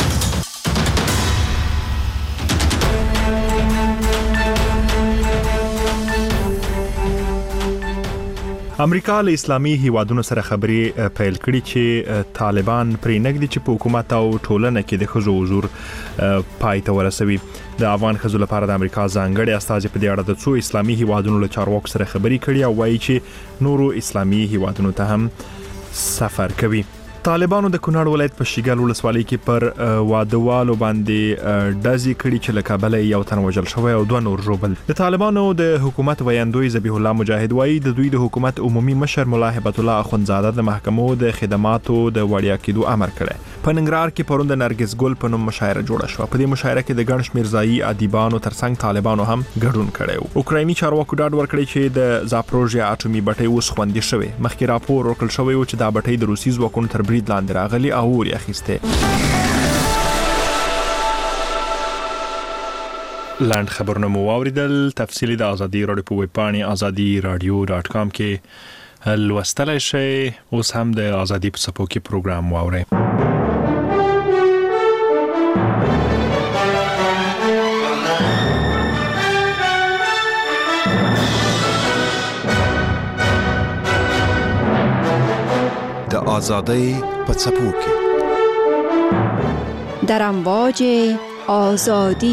امریکا له اسلامي هیوادونو سره خبرې پیل کړي چې طالبان پرې نګدي چې په حکومت او ټولنه کې د ښځو حضور پای ته ورسوي. د افغان ښځو لپاره د امریکا ځانګړي استازي په دې اړه د څو اسلامي هیوادونو له چارواکو سره خبرې کړي او وایي چې نورو اسلامي هیوادونو ته هم سفر کوي. طالبانو د کونړ ولایت په شیګل ولسوالۍ کې پر وادهوالو باندې ډزې کړي چې له کابله یو تن وژل شوی او دوه نور ژوبل. د طالبانو د حکومت ویاندوی ذبیح الله مجاهد وایي د دوی د حکومت عمومي مشر ملا هبت الله اخوندزاده د محکمو د خدماتو د وړیا کېدو امر کړی. په ننګرهار کې پرون د نرګس ګل په نوم مشاعره جوړه شوه. په دې مشاعره کې د ګڼ شمېر ځایي ادیبانو ترڅنګ طالبانو هم ګډون کړی و. اوکرایني چارواکو ډاډ ورکړی چې د زاپروژیا اټومي بټۍ اوس خوندي شوې. مخکې راپور ورکړل شوی و چې دا بټۍ د روسي ځواکونو تر برید لاندې راغلي او اور یې اخیسته. لاند خبرونه مو واوریدل. تفصیلی د ازادي راډیو په ویب پاڼې ازادي راډیو ډاټ کام کې لوستلای شئ. اوس هم د ازادي په صفحو کې پروګرام واورئ. د ازادۍ په څپو کې در امواج آزادی.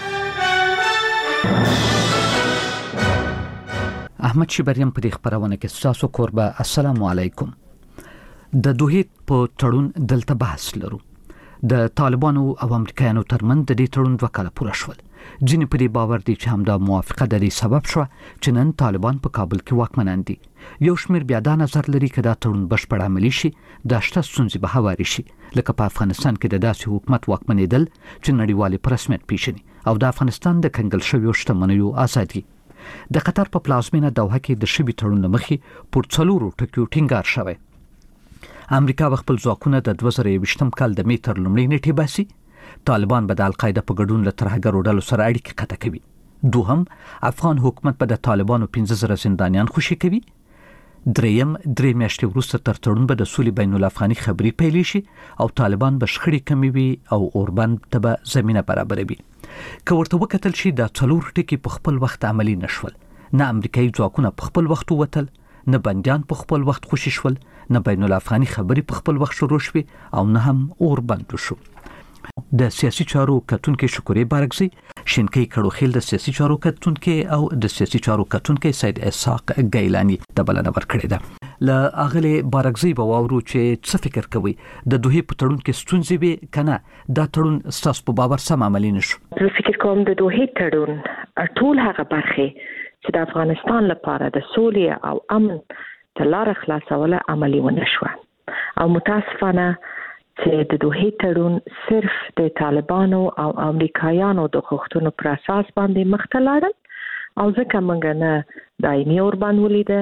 احمد شبریم په دې خبرونه کې تاسو قربا السلام علیکم. د دوه په تړون دلته بحث لرو. د طالبانو او امریکایانو ترمن د دې تړون دوه کال پوره شول. ځینې په دې باور دي چې همدا موافقه د دې سبب شو چې نن طالبان په کابل کې واکمنان دي. یو شمېر بیا دا نظر لري چې دا تړون بشپړ عملي شي د شته ستونزې به هواري شي لکه په افغانستان کې د داسې حکومت واکمنېدل چې نړیوالې په رسمیت پیژني او د افغانستان د کنګل شویو شتمنیو ازادي. د قطر په پلازمینه دوحه کې د شبي تړون لمخې پر څلورو ټکیو ټینګار شوی. امریکا خپل ځواکونه د دوه زره یوویشتم کال د میتر لومړۍ نیټې باسي. طالبان به د القاعده په ګډون له ترهګرو ډلو سره اړیکې قطع کوي. دوهم افغان حکومت به د طالبانو پنځه زره زندانیان خوشي کوي. دریم درې میاشتې وروسته تر تړون به د سولې بین الافغاني خبرې پیل شي او طالبان به شخړې کموي او اوربند ته به زمينه برابروي. که ورته وکتل شي دا څلور ټکي په خپل وخت عملي نشول. نه امریکایي ځواکونه په خپل وخت ووتل، نه بنديان په خپل وخت خوشي شول، نه بین الافغاني خبرې په خپل وخت شروع شوې او نه هم اوربند شو. د سیاسي چارو کتونکو شکوري بارګزي، شینکي کړوخیل د سیاسي چارو کتونکو او د سیاسي چارو کتونکو سید اسحاق ګیلانی د بلنه ورکړی ده. ل اغلی بارګزي به واورو چې څه فکر کوي د دوه په تړون کې ستونزې به کنه دا تړون ستاسو په باور سم عملي نشو. زه فکر کوم د دوه تړون ټول هغه برخه چې د افغانستان لپاره د سولې او امن د لار خلاصوله عملي ونه شو او متاسفانه چې د دوه تړون صرف د طالبانو او امریکایانو د غوښتنو پر اساس باندې مخته لاړل او ځکه موږ نه دایمي اوربند ولیده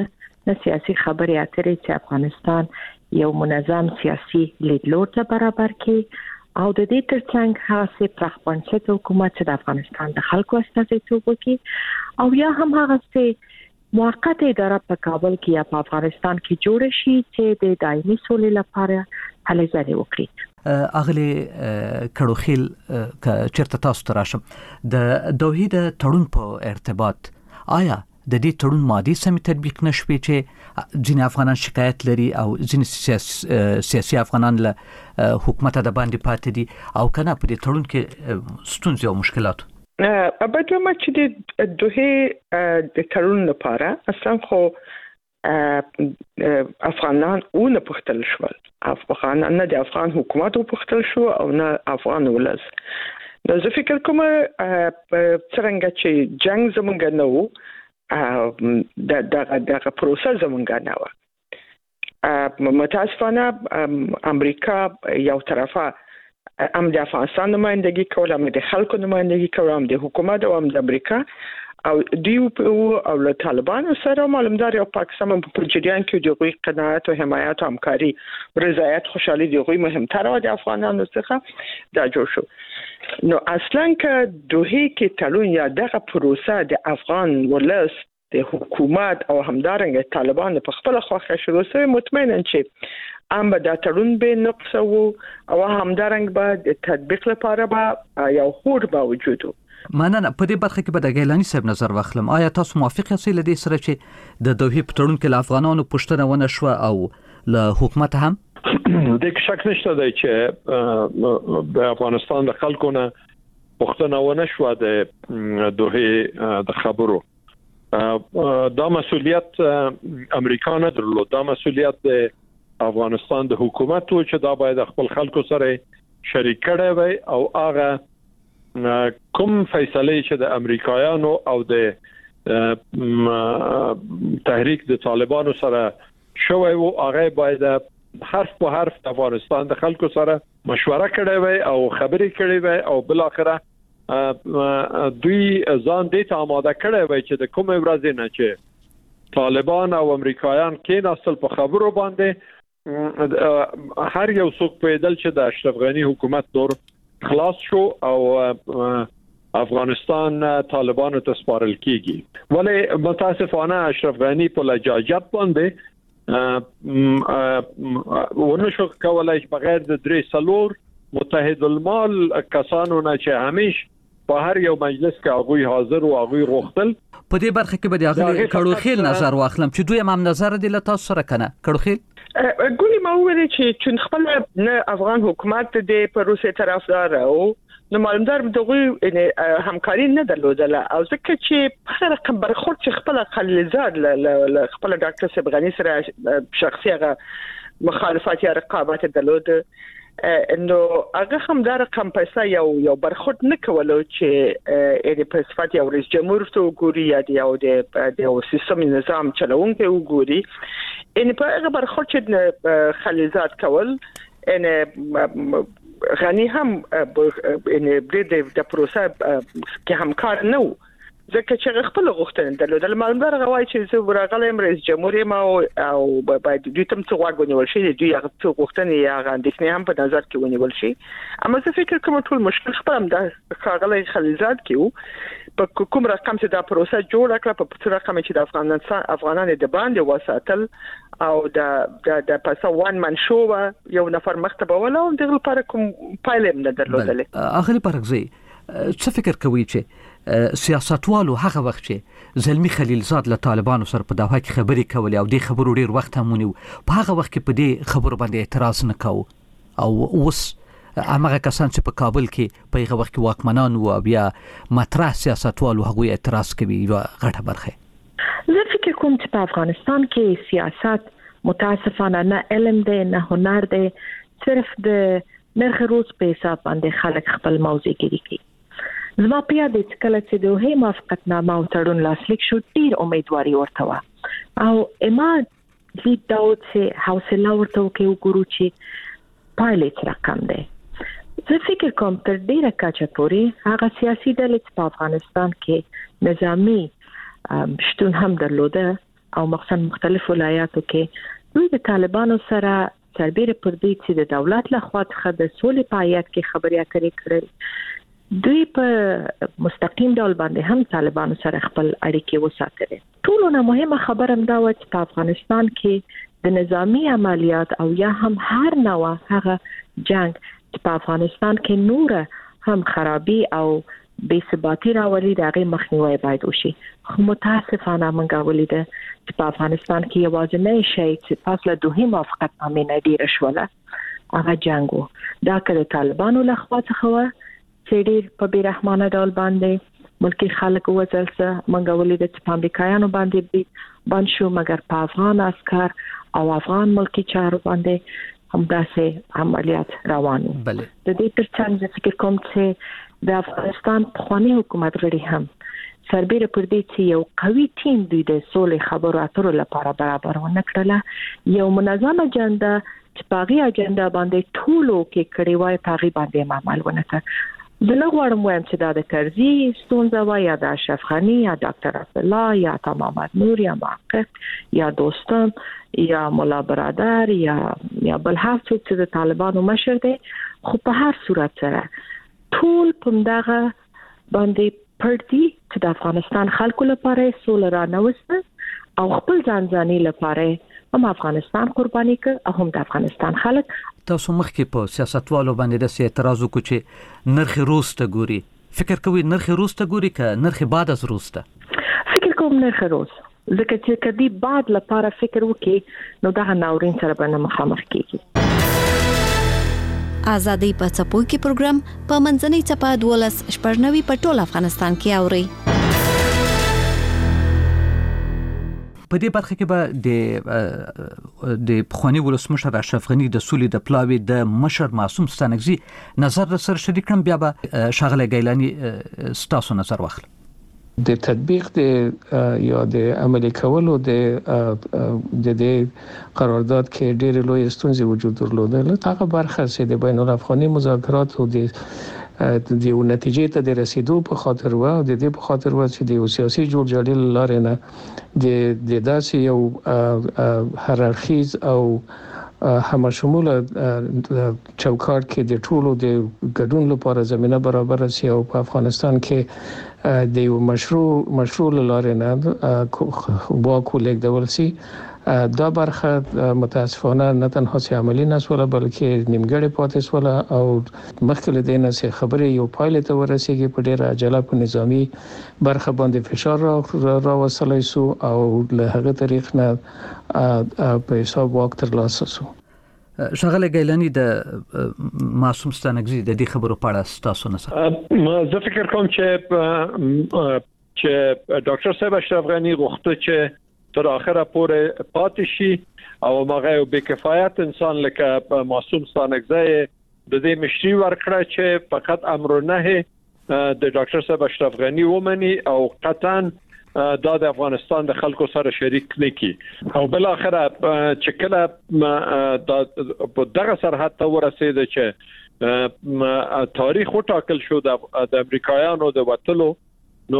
نه سیاسي خبرې اترې چې افغانستان یو منظم سیاسي لیدلور ته برابر کړي او د دې ترڅنګ هغه پراخ بنسټه حکومت چې د افغانستان د خلکو استازیتوب وکړي او یا هم هغه چې موقت اداره په کابل کې یا په افغانستان کې جوړ شي چې د دایمي سولې لپاره هلې ځلې وکړي. اغلی کړوخیل چیرته تاسو ته راشم د دوحې د تړون په ارتباط آیا د دې تړون مادي سمې تطبیق نشوي چې ځینې افغانان شکایت لري او ځینې سیاسي, سیاسي افغانان له حکومت د باندې پاتې دي او کنه په دې تړون کې ستونزې او مشکلات؟ ابدا ما چې د دوحې د تړون لپاره اصلا خو افغانان اون پختل شول، افغانان نه د افغان حکومت پختل شو او نه افغان ولس. نو زه فکر کوم څنګه چې جنگ زمونږ نه وو د دغه دغه پروسه زمونږ نه و. متاسفانه امریکا یو طرفه هم د افغانستان نمایندګي کول، هم د خلکو نمایندګي کول، هم د حکومت او هم د امریکا او دیو او له طالبانو سره معلومدار او پاکستان په جریان کې د غوي قناعت او حمایت او همکاري رضایت خوشحالي د غوي مهمتره د افغانانو څخه دا جوړ شو. نو اصلا که دوحې کې تړون یا دغه پروسه د افغان ولس د حکومت او همدارنګه طالبان په خپل خواخه شروع سوی، مطمئنن چې ام به دا تړون به نقص وو او همدارنګ به د تطبیق لپاره به یو خور به وجود وو. مننه. په دې برخه کې به د ګیلانی صاحب نظر واخلم. آیا تاسو موافق یاست له دې سره چې د دوحې په تړون کې له افغانانو پوښتنه ونه شوه او له حکومت هم؟ د شک نشته دی چې د افغانستان د خلکو نه پوښتنه ونه شوه د دوحې د خبرو. دا مسؤلیت امریکا نه درلود، دا مسؤلیت د افغانستان د حکومت و چې دا باید خپل خلکو سره شریک کړي وي او هغه کوم فیصله چې د امریکایانو او د تحریک د طالبانو سره شوی وو هغه باید حرف په حرف د افغانستان د خلکو سره مشوره کړي وي او خبرې کړي وي او بل اخره دوی ځان دې ته آماده کړي وي چې د کوم ورځې نه چې طالبان او امریکایان کې نسل په خبرو باندې هر یو څوک پیدل چې د اشرف غنی حکومت دور خلاص شو او افغانستان طالبانو ته سپارل کیږي. ولی متاسفانه اشرف غنی په لجاجت باندې ونه شو کولای بغیر د درې سلور متحد المال کسانو نه چې همیش په هر یو مجلس کې هغه حاضر او هغه غوښتل. په دې برخه کې به د هغه کړوخیل نظر واخلم چې دوی هم نظر دی له تاسو سره کنه. کړوخیل ګولې ما وویل چې چون خپل نه افغان حکومت د پروسې طرفدار او نو معلومدار دغه همکاري نه درلودله او ځکه چې هر رقم برخورد چې خپل خلیزاد ل خپل ډاکټر صاحب غنی سره شخصي هغه مخالفت یا رقابت درلود، نو هغه هم دا رقم پیسې یو یو برخورد نه کولو چې د پسفات یو رئیس جمهور ته وګوري یا د یو د سیستم نظام چلوونکي وګوري. ان په هغه برخورد چې خلیزاد کول ان غنی هم ان د پروسه کې همکار نه و، ځکه چې خپل غوښتنه درلودل. معلومدار غواړي چې زه ورغلم رئیس جمهور ما او باید دوی تم څه واګ ونیول شي، دوی هغه څه غوښتنه یا غندښنه هم په نظر کې ونیول شي. اما زه فکر کوم ټول مشکل خپل هم د خاغلی خلیزاد کې وو. په کوم رقم چې دا پروسه جوړ کړه، په څه رقم چې د افغانستان افغانان د باندې وساتل او د د پاسه وان من شو یو نفر مختبه ولا او دغه لپاره کوم پایله نه درلودل. اخري پرګزي څه فکر کوي چې سیاستوالو هغه وخت چې زلمی خلیلزاد له طالبانو سره په دغه کې خبرې کولې او د خبرو ډیر وخت هم ونیو، په هغه وخت کې په دې خبرو باندې اعتراض نه کاوه او اوس هغه کسان چې په کابل کې په هغه وخت کې واکمنان وو بیا مطرح سیاستوالو هغه اعتراض کوي یو غټه برخه. زه فکر کوم چې په افغانستان کې سیاست متاسفانه نه علم دی نه هنر دی، صرف د نرخ روز په حساب باندې خلک خپل موضوع کوي. زما په یاد چې کله چې دوه موافقتنامه او تړون لاسلیک شو ډیر امیدواري ورته و او اما دې داوت چې حوصله ورته وکړو ګورو چې پایله تر کم دی. زه فکر کوم تر ډیره کچه پورې هغه سیاسي ډلې په افغانستان کې نظامی شتون هم درلوده او مخصوصا مختلف ولایاتو کې دوی د طالبانو سره سربېره پر دې چې د دولت لخوا څخه د سولې پایات کې خبرې اترې کړې دوی په مستقیم ډول باندې هم طالبانو سره خپل اړیکې وساتلې. ټولونه مهمه خبره هم دا و چې په افغانستان کې د نظامی عملیات او یا هم هر نوع هغه جنگ چې په افغانستان کې نور هم خرابي او بې ثباتي راولي د هغې مخنیوی باید وشي. خو متاسفانه موږ ولیده چې په افغانستان کې یوازینی شی چې پس له دوهې موافقتنامې نه ډېره شوله هغه جنګ و. دا که د طالبانو لخوا څخه وه چې ډېر په بې رحمانه ډول باندې ملکی خلک وځل څه موږ ولیده چې په امریکایانو باندې بند شو مګر په افغان عسکر او افغان ملکی چارو باندې همداسې عملیات روان وو. د دې ترڅنګ زه فکر کوم چې د افغانستان پخوانی حکومت غړي هم سربېره پر دې چې یو قوي ټیم دوی د سولې خبرو اترو لپاره برابر ونه کړله یو منظم اجنډا چې په هغې اجنډا باندې ټولو کې کړې وای په هغې باندې عمل ونه کړ. زه نه غواړم وایم چې دا د کرزي ستونزه وه یا د اشرف غني یا ډاکټر عبدالله یا عطا محمد نور یا محقق یا دوستم یا مولا برادر یا یا بل هر څوک چې د طالبانو مشر دی. خو په هر صورت سره ټول په همدغه باندې پړ دي چې د افغانستان خلکو لپاره سوله رانوسته او خپل ځان ځاني لپاره هم افغانستان قرباني کړ او هم د افغانستان خلک. تاسو مخکې په سیاستوالو باندې د اعتراض وکړو چې نرخ روس ته ګوري. فکر کوي نرخ روس ته ګوري که نرخ بعد از روس ته؟ فکر کوم نرخ روس، ځکه چې کدی بعد لپاره فکر وکړي نو دا ناورین سره به مخامخ کیږي. آزادۍ په څپو کې پروګرام په منځنۍ څپه دولس شپږ په ټول افغانستان کې اوري. په دې برخه کې به د د پخوانی ولسمشر اشرف غني د سولې د پلاوي د مشر معصوم ستانکزي نظر سره شریک کړم. بیا به شاغله ګیلانی ستاسو نظر واخلم. د تطبیق د یا د عملي کولو د د دې قرارداد کې ډېر لوی ستونزې وجود درلودل. هغه برخه چې د بین الافغاني مذاکرات او د د یو نتیجې ته د رسیدو په خاطر و او د دې په خاطر و چې د سیاسي جوړجاړي لارې نه د د داسې یو هررخیز او همشموله چوکاټ کې د ټولو د ګډون لپاره زمينه برابر شي او په افغانستان کې د یو مشروع مشروع لارې نه واکو لیکدول شي. دا برخه متاسفانه نه تنها سي عملي نسوله بلکې نیمګړې پاتې سوله او مخکې له دې نه سي خبرې یو پایله ته ورسیږي. په ډېر عجله په نظامی برخه باندې فشار را راوصلای سو او له هغه طریق نه په حساب واک ترلاسه سو. شغله ګیلانی د معصوم ستانکزي د دې خبرو په اړه تاسو نه ما زه فکر کوم چې چې ډاکټر صاحب اشرف غني غوښته چې تر اخره پورې پاتې شي او هغه یو بکفایت انسان لکه معصوم ستانکزي د دې مشري ورکړه چې فقط امر نه د ډاکټر صاحب اشرف غني ومني او قطعا دا د افغانستان د خلکو سره شریک نه کی او بل اخره چې کله په دغه سرحد ته ورسېد چې تاریخ وټاکل شو د امریکایانو د وټلو نو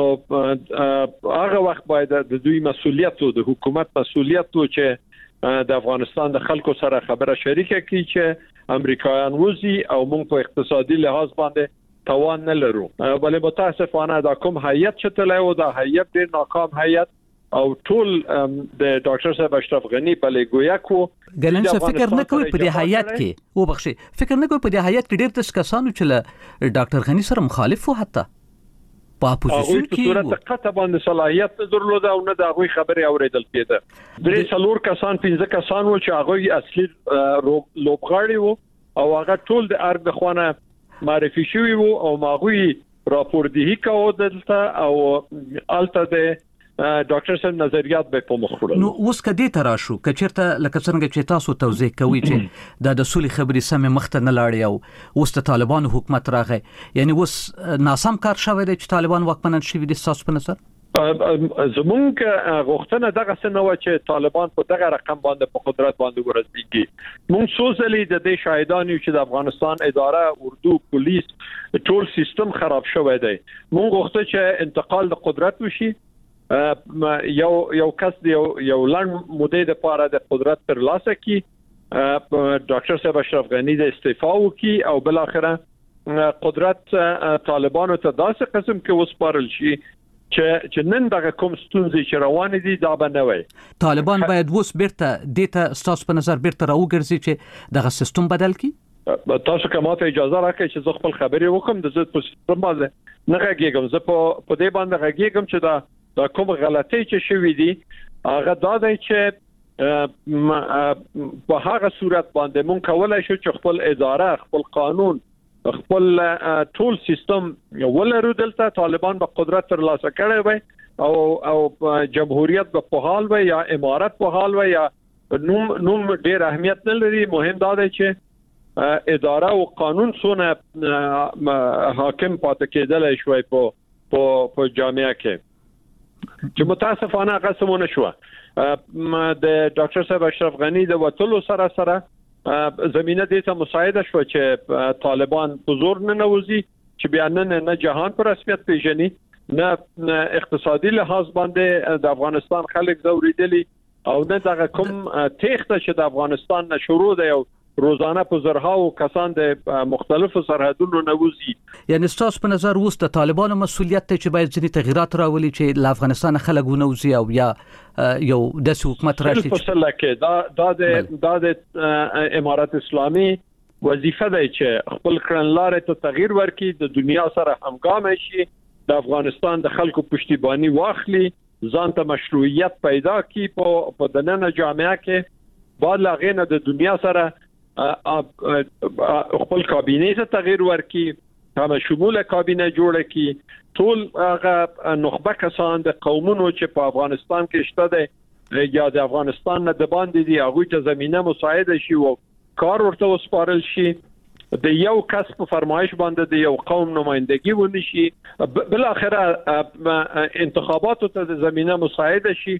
هغه وخت باید د دوی مسؤلیت او د حکومت مسؤلیت و چې د افغانستان د خلکو سره خبره شریکه کی چې امریکایان وزي او موږ په اقتصادي لحاظ باندې توان نه لرو. بلې متاسفانه دا کوم هیئت چې تلای و دا هیئت ډېر ناکام هیئت او ټول د ډاکټر صاحب اشرف غني په لګویا کو ګلن څه فکر نه کوي په دې هیئت کې و بخشي فکر نه کوي په دې هیئت کې ډېر تاسو کسانو چې ډاکټر غني سره مخالف وو حتی په اپوزیشن کې صورت قطه باندې صلاحیت درلود او نه د هغه خبرې اوریدل کېده. درې څلور کسان پنځه کسان و چې هغه اصلي لوبغاړي وو او هغه ټول د ارګ د خوانه معرفي شوی وو او ماغوي راپور دی کوو دلته او الته د ډاکټر صاحب نظریات به په مخ وړل. نو اوس کدي تراشو کچرته لکه څنګه چې تاسو توضیح کوي چې د د سولې خبرې سم مخته نه لاړې او اوس د طالبان حکومت راغی یعنی اوس ناسم کار شوی دی چې طالبان واکمنان شوي دي تاسو په نظر؟ زمونږ غوښتنه دغه څه نه و چې طالبان په دغه رقم باندې په قدرت باندې ورسیږي. مونږ سوزلې د دې شاهدان یو چې د افغانستان اداره اردو پولیس ټول سیستم خراب شوی دی. مونږ غوښته چې انتقال د قدرت وشي یو یو کس دی یو لړ مودې د پاره د قدرت تر لاسه کی ډاکټر صاحب اشرف غنی د استعفا وکي او بل اخره قدرت طالبانو ته داسې قسم کې وسپارل شي چې چې نن دغه کوم ستونزې چې روان دي دا به نه وي. طالبان باید اوس بیرته د ته ستاسو په نظر بیرته راوګرځي چې دغه سیستم بدل کړي. تاسو کومه اجازه راکړئ چې زه خپل خبرې وکم د زړه په سیستم باندې نه غږیږم. زه په په دې باندې غږیږم چې دا دا کوم غلطۍ چې شوې دي هغه دا دی چې په هغه صورت باندې مونږ کولای شو چې خپل اداره خپل قانون خپل ټول سیستم ولرو. دلته طالبان به قدرت تر لاسه کړی وي او او جمهوریت به په حال وي یا امارت په حال وي یا نوم نوم ډېر اهمیت نه لري. مهم دا دی چې اداره او قانون څونه حاکم پاتې کېدل شوی په په جامعه کې چې متاسفانه قسمونه شو. د ډاکټر صاحب اشرف غنی د وټلو سره سره زمينه دې ته مساعده شو چې طالبان په زور نه نوځي چې بیا نه نه جهان پر رسمیت پیژني نه اقتصادي لحاظ باندې د افغانستان خلک زوریدلی او نه دغه کوم تخته چې د افغانستان نه شروع دی او روزانه په زرهاو کسان د مختلفو سرحدونو نوځي. یعنی تاسو په نظر اوس د طالبانو مسولیت ته چې باید ځینې تغیرات راولي چې له افغانستان خلک ونوځي او یا یو د حکومت راشي چې دا دا د دا د امارات اسلامي وظیفه ده چې خپل کړنلارې ته تغییر ورکړي د دنیا سره همگام شي د افغانستان د خلکو پشتیبانی واخلي ځان ته مشروعیت پیدا کړي په په دننه جامعه کې بعد لا غینه د دنیا سره خپل کابینه ته تغییر ورکړي هم شموله کابینه جوړه کړي ټول هغه نخبه کسان د قومونو چې په افغانستان کې شته دي یا د افغانستان نه د باندې دي هغه ته زمينه مساعده شي او کار ورته وسپارل شي د یو کس په فرمایش باندې د یو قوم نمائندګي ونشي بل اخره انتخاباتو ته د زمينه مساعده شي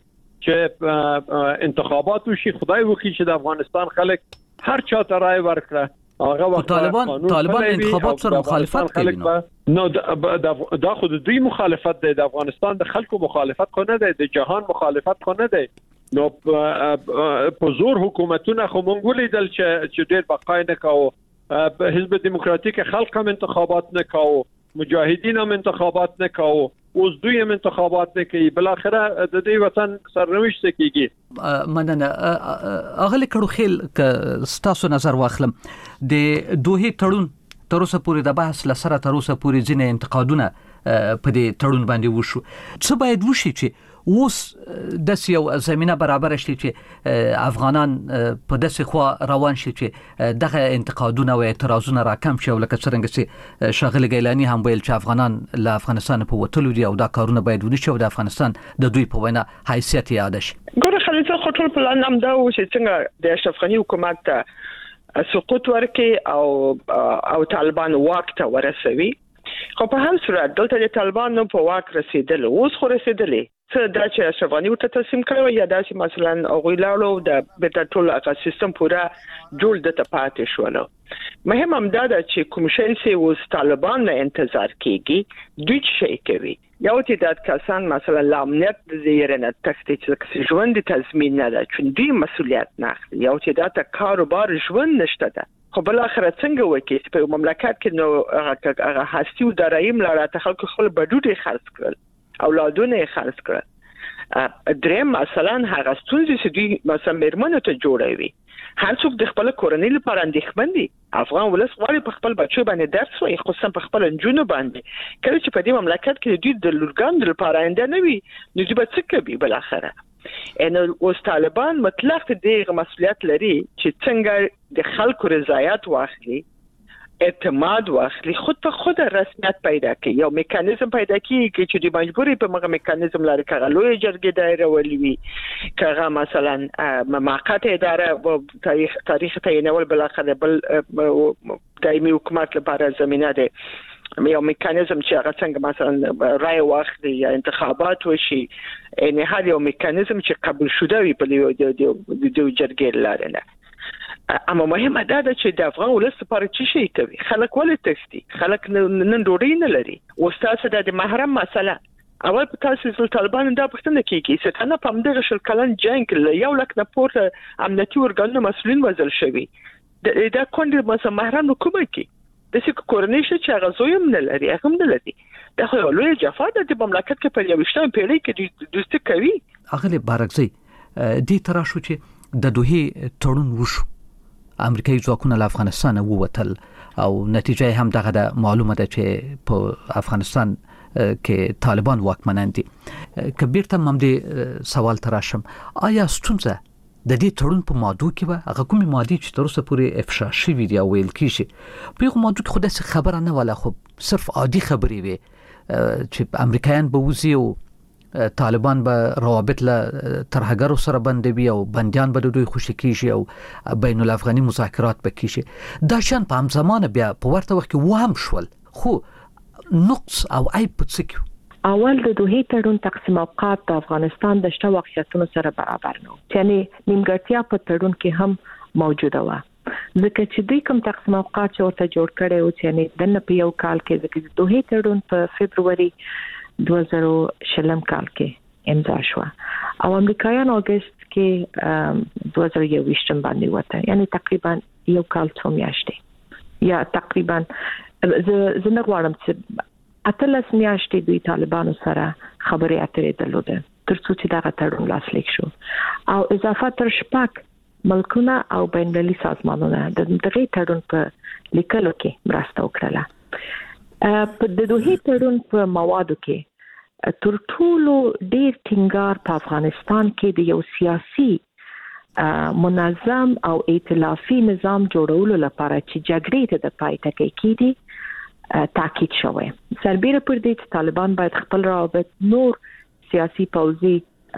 چې انتخابات وشي خدای وکړي چې د افغانستان خلک هر چا ته رائے ورکړه هغه وخت طالبان طالبان انتخابات سره مخالفت کوي. نو دا خود دوی مخالفت دی د افغانستان د خلکو مخالفت خو نه دی د جهان مخالفت خو نه دی. نو په زور حکومتونه خو مونږ ولیدل چې چې ډېر بقای نه کاوه حزب دموکراتیک خلق هم انتخابات نه کاوه مجاهدین هم انتخابات نه کاوه اوس دوی هم انتخابات نه کوي بل اخره د دې وطن سرنوشت کیږي. مننه اغلی کړو خیل ک ستاسو نظر واخلم د دوه تړون تر اوسه پورې د بحث لسره تر اوسه پورې ځینې انتقادونه په دې تړون باندې وشو. څه باید وشي چې اوس د یو زمينه برابر شي چې افغانان په داسې خوا روان شي چې دغه انتقادونه او اعتراضونه راکم شي او لکه څنګه چې شاغل ګیلانی هم ویل چې افغانان له افغانستان په وټلو دي او دا کارونه باید ونشي او د افغانستان د دوی په وینا حیثیت یاد شي. ګوره خلیل څه خطر پلان هم دا و چې څنګه د اشرف غنی حکومت ته سقوط ورکړي او او طالبان واک ته ورسوي. خو په هر صورت دلته د طالبانو په واک رسیدل اوس خو رسیدلې څه دا چې اشرف غنی ورته تسلیم کړو یا دا چې مثلا هغه لاړو د بیت ټول هغه سیستم پورا جوړ د ته پاتې شول. مهم هم دا چې کوم شي چې اوس طالبان نه انتظار کیږي دوی شي کوي یو چې دا کسان مثلا لامنیت د زیرنه تخته چې ژوند تضمین نه ده چې دوی مسولیت نه اخلي یو چې دا ته کاروبار ژوند نشته ده. خو بل اخر څنګه وکي چې په مملکت کې نو هغه هستي او درایم لاره ته خلکو خپل بډوډي خرڅ کړل اولادونه یې خرڅ کړل. دریم مثلا هغه ستونزې چې دوی مثلا میرمنو ته جوړوي هر څوک د خپل کورنۍ لپاره اندېښمن دي. افغان ولس غواړي په خپل بچو باندې درس وایي خصوصا په خپل نجونو باندې کله چې په دې مملکت کې دوی د لورګانو لپاره آینده نه وي نو دوی به څه کوي بل اخره. ان اوس طالبان مطلق دغه مسولیت لري چې څنګه د خلکو رضایت واخلي اعتماد واخلي خود په خود رسمیت پیدا کوي یو میکانیزم پیدا کوي چې د مجبوري په مغه میکانیزم لري کغلوی جرګې دایره ولوي کغه مثلا موقته اداره تاریخ تاریخ تعینول بل اخر بل دایمي حکومت لپاره زمينه ده یو میکانیزم چې هغه څنګه مثلا رای واخلي یا انتخابات وشي ان هر یو میکانیزم چې قبول شوه وي په دې جرګې لاره نه. اما مهمه دا ده چې د افغان ولس لپاره څه شي کوي خلک ولې تښتي خلک نن ډوډۍ نه لري او تاسو د محرم مسله اول په تاسو د طالبانو دا پښتنه کیږي چې کنه په همدغه شل کلن جنگ له یو لک نه پورته امنیتي ورګانو مسولین وزل شوی دا کونډه مثلا محرم حکومت کې د څه کورنۍ چې هغه زویم نه لري هغه نه لري دا خو لوی جفا د مملکت کې په یوشتم پیړۍ کې دوستي کوي اغلی بارکزی دې تراشو چې د دوه تړون وشو امریکایي ځواکونه له افغانستان ووتل او نتیجه هم دغه د معلومه ده چې په افغانستان کې طالبان واکمنان دي. کبیر ته مم دې سوال تراشم آیا ستونزه د دې تړون په ماده کې و هغه کومه ماده چې تر اوسه پورې افشا شوی دی او ویل کیږي په یو ماده کې خو د خبره نه ولا خو صرف عادي خبرې وي چې امریکایان به وزي او طالبان به روابط له ترهګرو سره بندوي او بنديان به دوی خوشی کیږي او بین الافغاني مذاکرات به کیږي دا شان په هم زمانه بیا په ورته وخت کې وهم شول خو نقص او عیب پڅکو اول د دوه تړون تقسیم اوقات د افغانستان د شته واقعیتونو سره برابر نه یعنی نیمګړتیا په تړون کې هم موجوده و ځکه چې دوی کوم تقسیم اوقات چې ورته جوړ کړي او چې نه د نه په یو کال کې ځکه د دوه تړون په فبرवरी دوه زره شلم کال کې امضا شو او امریکایان اگست کې دوه زره یوویشتم باندې وته یعنی تقریبا یو کال څو میاشتې یا تقریبا زه نه غواړم چې اتلس میاشتې دوی طالبانو سره خبرې اترې درلوده تر څو چې دا تړون لاسلیک شو او اضافه تر شپږ ملکونه او بین المللي سازمانونه د دغه تړون په لیکلو کې مرسته وکړه په د دوه تړون په موادو کې تر ټولو ډیر ټینګار په افغانستان کې د یو سیاسي منظم او ائتلافي نظام جوړولو لپاره چې جګړې ته د پای ټکی کیدي تاکید شوی سربیره پر دې چې طالبان باید خپل روابط نور سیاسي پوځي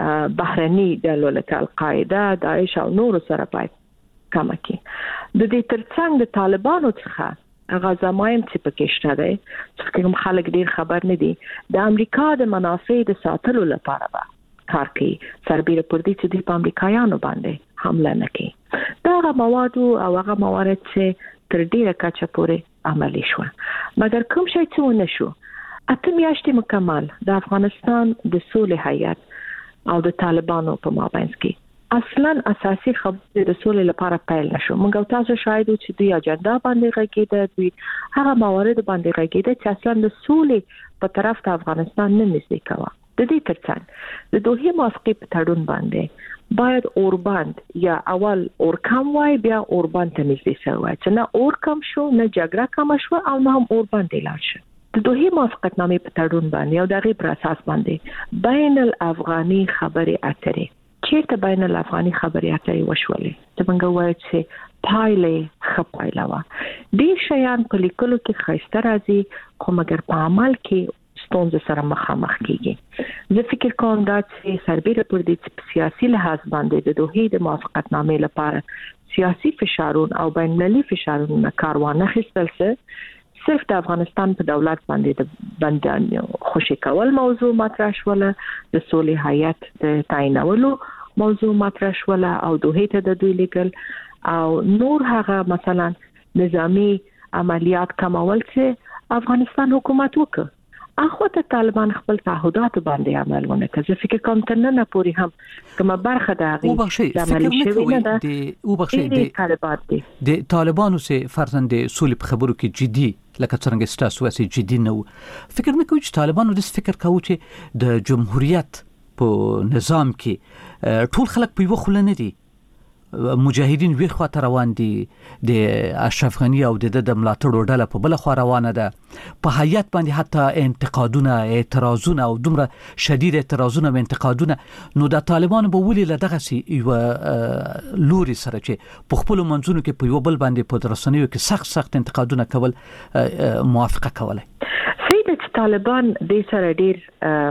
بهرني ډلو لکه القاعده داعش او نور سره باید کم کړي د دې ترڅنګ د طالبانو څخه غزایم چې پکې شته دی چې کوم خلک ډیر خبر نه دي د امریکا د منافع د ساتلو لپاره به کار کوي سربیره پر دې چې د امریکایانو باندې حمله نه کوي دا مواد او هغه موارد چې تر ډیره کچه پورې عملی شو مګر کوم شي چې ونه شو اته میاشتې مکمل د افغانستان د سولې هیئت او د طالبانو په مابین کې اصلا اساسي خبرې د سولې لپاره پیل نشو موږ تاسو شاهد چې دوی اجنډا باندې غږیده دوی هغه موارد باندې غږیده چې اصلا د سولې په طرف د افغانستان نه نږدې کاوه د دې ترڅنګ د دوه موافقې په تړون باندې باید اوربند یا اول اورکم وای بیا اوربند ته نږدې شوی چې نه اورکم شو نه جګړه کم شو او نه هم اوربند لاړ شو د دوه موافقتنامې په تړون باندې او دغه پر اساس باندې بین الافغاني خبرې اترې چیرته بین الافغاني خبرې اترې وشولې چې موږ وایو چې پایلې خپایلا وا ډیر شیان په لیکلو کې خسته راځي خو مګر په عمل کې ستونزې سره مخامخ کیږي زه فکر کوم دا چې سربیره پر دې سیاسي لحاظ باندې د دوه د موافقتنامې لپاره سیاسي فشارونه او بین المللي فشارونه کاروان اخیستل څه صرف د افغانستان په دولت باندې د بندیانو خوشی کول موضوع مطرح شوله د سولې هیئت د تعینولو موضوع مطرح شوله او دوه ته د دوی لیکل او نور هغه مثلا نظامی عملیات کمول چې افغانستان حکومت وکړ اخو ته طالبان خپل تعهدات باندې عمل ونه کوي فکر کوم تر نه پوری هم کومه برخه د هغه عملی شوی نه ده او بخښي د طالبات دي د طالبانو سه فرزند سولې په خبرو کې جدي لکه څنګه ستاسو واسي جدي نه فکر مې کوي چې طالبانو د فکر کوي چې د جمهوریت په نظام کې ټول خلک په یو خل نه دي مجاهدین وی خوا ته روان دي د اشرف غنی او د د ملاتړو ډله په بل خوا روانه ده په هیئت باندې حتی انتقادونه اعتراضونه او دومره شدید اعتراضونه او انتقادونه نو د طالبانو به ولې لدغه سي یو لوري سره چې په خپل منځونو کې په یو بل باندې په رسنیو کې سخت سخت انتقادونه کول موافقه کوله سید طالبان د سره ډیر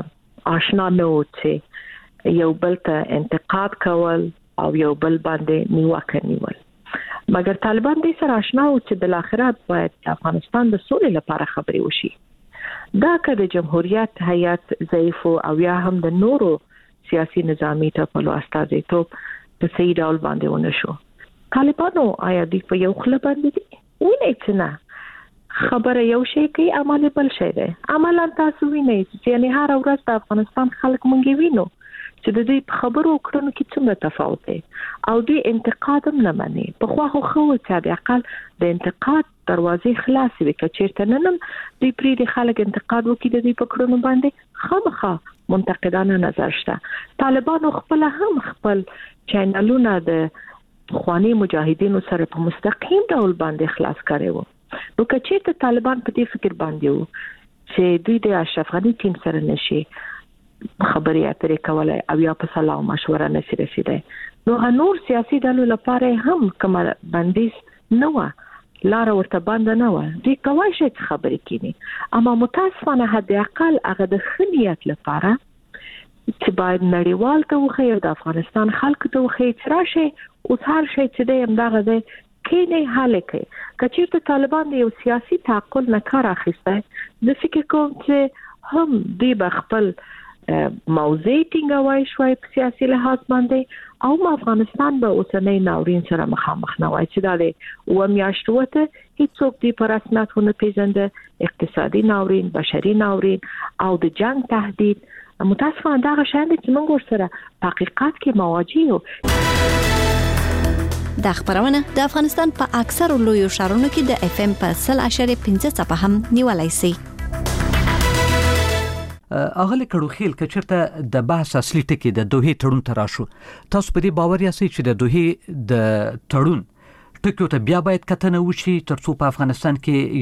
آشنا نه و چې یو بل ته انتقاد کول او یو بل باندې نیوکه نیول مګر طالبان دې سره آشنا او چې بل اخرت باید افغانستان د سولې لپاره خبرې وشي دا که د جمهوریت هیئت ضعیف او یا هم د نورو سیاسي نظامی ټاپلو استازیتوب په صحیح ډول باندې ونه شو طالبانو آیا دې په یو خله باندې دي ولې چې نه خبره یو شی کوي عمل بل شی دی. عملا تاسو وینئ چې یعنی هر ورځ د افغانستان خلک مونږ وینو چې د دې خبرو کړنو کې څومره تفاوت دی او دوی انتقاد هم نه مني. په خو خو خو چې بیا عقل د انتقاد دروازې خلاص وي که چیرته ننم دوی پرې د خلک انتقاد وکړي د دې په کړنو باندې خامخا منتقدانه نظر شته. طالبانو خپل هم خپل چینلونه د خواني مجاهدینو سره په مستقیم ډول باندې خلاص کړي وو. نو که چیرته طالبان په دې فکر باندې وو چې دوی د اشرف غنی ټیم سره نشي خبرې اترې کولای او یا په سلام مشوره نشي رسیدای، نو نور سیاسي ډلو لپاره هم کوم بندیز نه و، لار ورته بند نه و، دوی کوای شي خبرې کینی. اما متاسفانه حد اقل هغه د خنیت لپاره چې باید نړیوال ته وخی او د افغانستان خلکو ته وخی چې راشي اوس هر شي چې دی همدغه دی کینې حل کوي. که چیرته طالبان د یو سیاسي تعقل نه کار اخیستی زه فکر کوم چې هم دوی به خپل موضوع ټینګوي شوی په سیاسي لحاظ باندې او ما افغانستان به اوسنۍ ناورین سره مخامخ نه وای چې دا د و میاشتو ته هیڅوک دی په رسمیت ونه پیژنده، اقتصادي ناورین، بشري ناورین او د جنگ تهدید. متاسفانه دا شاید چې موږ ورسره په حقیقت کې مواجه یو. دا خبرونه د افغانستان په اکثر لویو ښارونو کې د اف ام په صفر اعشاریه پنځه څپه هم نیولای شي. اغلی کړو خیل که چیرته د بحث اصلي ټکی د دوه تړون تراشو، تاسو په دې باور یاست چې د دوه د تړون ټکو ته بیا باید کتنه وشي ترڅو په افغانستان کې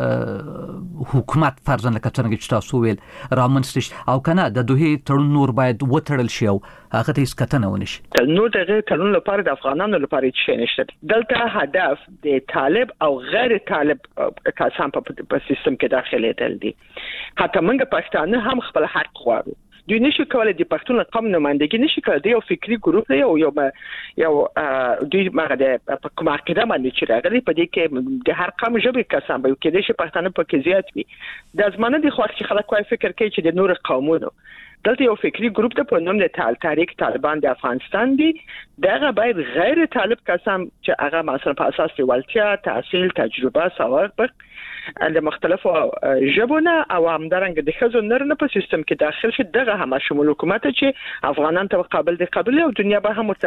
یو حکومت فرضاً لکه څنګه چې تاسو ویل رامنځته شي او کنه د دوه تړون نور باید وتړل شي او هغه ته هیڅ کتنه ونه شي؟ نو دغه تړون لپاره د افغانانو لپاره هیڅ نشته. دلته هدف د طالب او غیر طالب کسان په سیستم کې داخلي دل دي. حتی موږ پښتانه هم خپل حق غواړو. دوی نشي کولای د پښتون قوم نمائندګي نشي کولای، د یو فکری ګروپ دی او یو یو دوی مګه د کومه عقیده باندې چې راغلي په دې کې د هر قوم ژبه کسان به کې د شي پښتانه په کې زیات وي. د ځمانه د خو چې خلک کوی فکر کوي چې د نور قومونو دلته یو فکری ګروپ د په نوم د تحریک طالبان د افغانستان دی، دغه باید غیر طالب کسان چې هغه مثلا په اساس ولتیا، تحصیل، تجربه، سوابق د مختلفو ژبونه او همدارنګه د ښځو نرنه په سیستم کې داخل شي. دغه هم شمول حکومت چې افغانان ته قابل دي قبل او دنیا به هم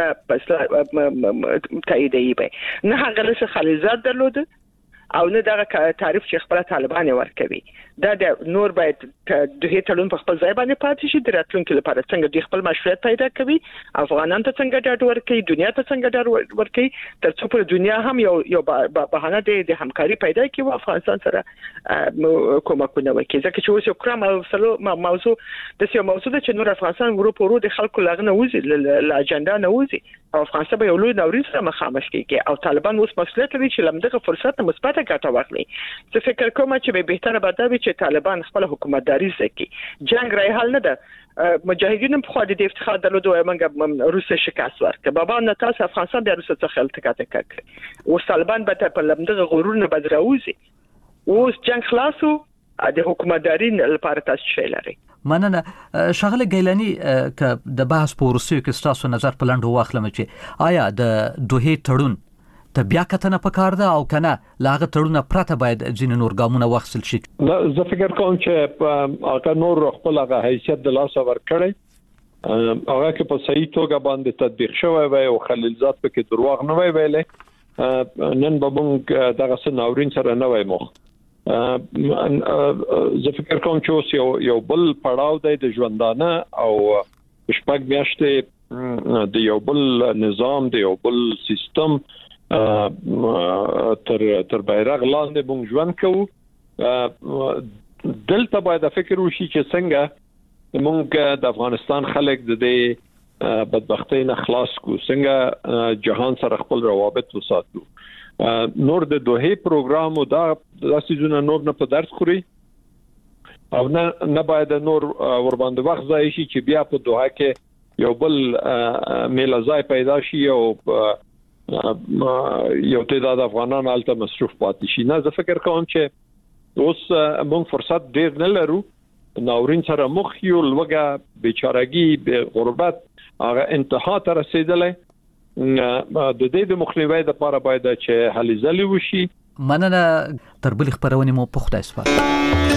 ته تاییدي به نه هغه له خلیزات درلوده او نه دغه تعریف چې خپل طالبان ورکوي. دا د نور باید د هیڅ په خپل ځای باندې پاتې شي، د راتلونکو لپاره څنګه د خپل مشروعیت پیدا کوي، افغانان ته څنګه ډاډ ورکوي، دنیا ته څنګه ډاډ ورکوي، ترڅو په دنیا هم یو یو بهانه د همکاري پیدا کوي او افغانستان سره کومکونه وکړي. ځکه چې اوس یو کرام او موضوع د یو موضوع چې نور افغانستان ورو ورو د خلکو لغنه وځي ل اجنډا نه وځي او افغانستان به یو لوی ناورین سره مخامخ کیږي او طالبان اوس مسؤلیت لري چې لمدغه فرصت مثبت ګټه واخلي. زه فکر کوم چې به بهتره به دا وي چې طالبان خپل حکومتداري زکي. جنگ رای حل نه ده. مجاهدین په خو د افتخار درلودو موږ روسي شکست ورکړه. بابا نه تاسو افغانستان د روسي څخه التقاط کړ. او طالبان به په لمدغه غرور نه بدراوزي. اوس جنگ خلاصو د حکومتداري لپاره تاسو شي لري. مننه شغله ګیلانی ک د بحث په روسي کې تاسو نظر په لاندې واخلم چې آیا د دوه تړون ته بیا کتنه پکار ده او کنه لاغه تړونه پرته باید ځین نور ګامونه واخیستل شي؟ زه فکر کوم چې هغه نور خپل هغه حیثیت د لاس ور کړی هغه کې په صحیح توګه باندې تطبیق شوی وي او خلیلزات پکې دروغ نه وی ویلې نن به موږ دغه سناورین سره نه وای مخ. زه فکر کوم چې یو یو بل پړاو دی د ژوندانه او شپږ میاشتې د یو بل نظام د یو بل سیستم تر تر بیرغ لاندې موږ ژوند کوو. دلته باید فکر وشي چې څنګه موږ د افغانستان خلک د دې بدبختی نه خلاص کو، څنګه جهان سره خپل روابط وساتو. نور د دوه پروګرام او دا داسې نور نه په درس خوري او نه نه باید نور ور باندې وخت ځای شي چې بیا په دوه کې یو بل میلازای پیدا شي او یو تعداد افغانان الته مصروف پاتې شي. نه زه فکر کوم چې اوس موږ فرصت ډیر نه لرو، ناورین سره مخ یو لوګه بیچارهګي به غربت هغه انتها ته رسیدلې. د دې د مخنیوي لپاره باید چې هلې ځلې وشي مننه تر بل خبرونه مو په خدای سپارم.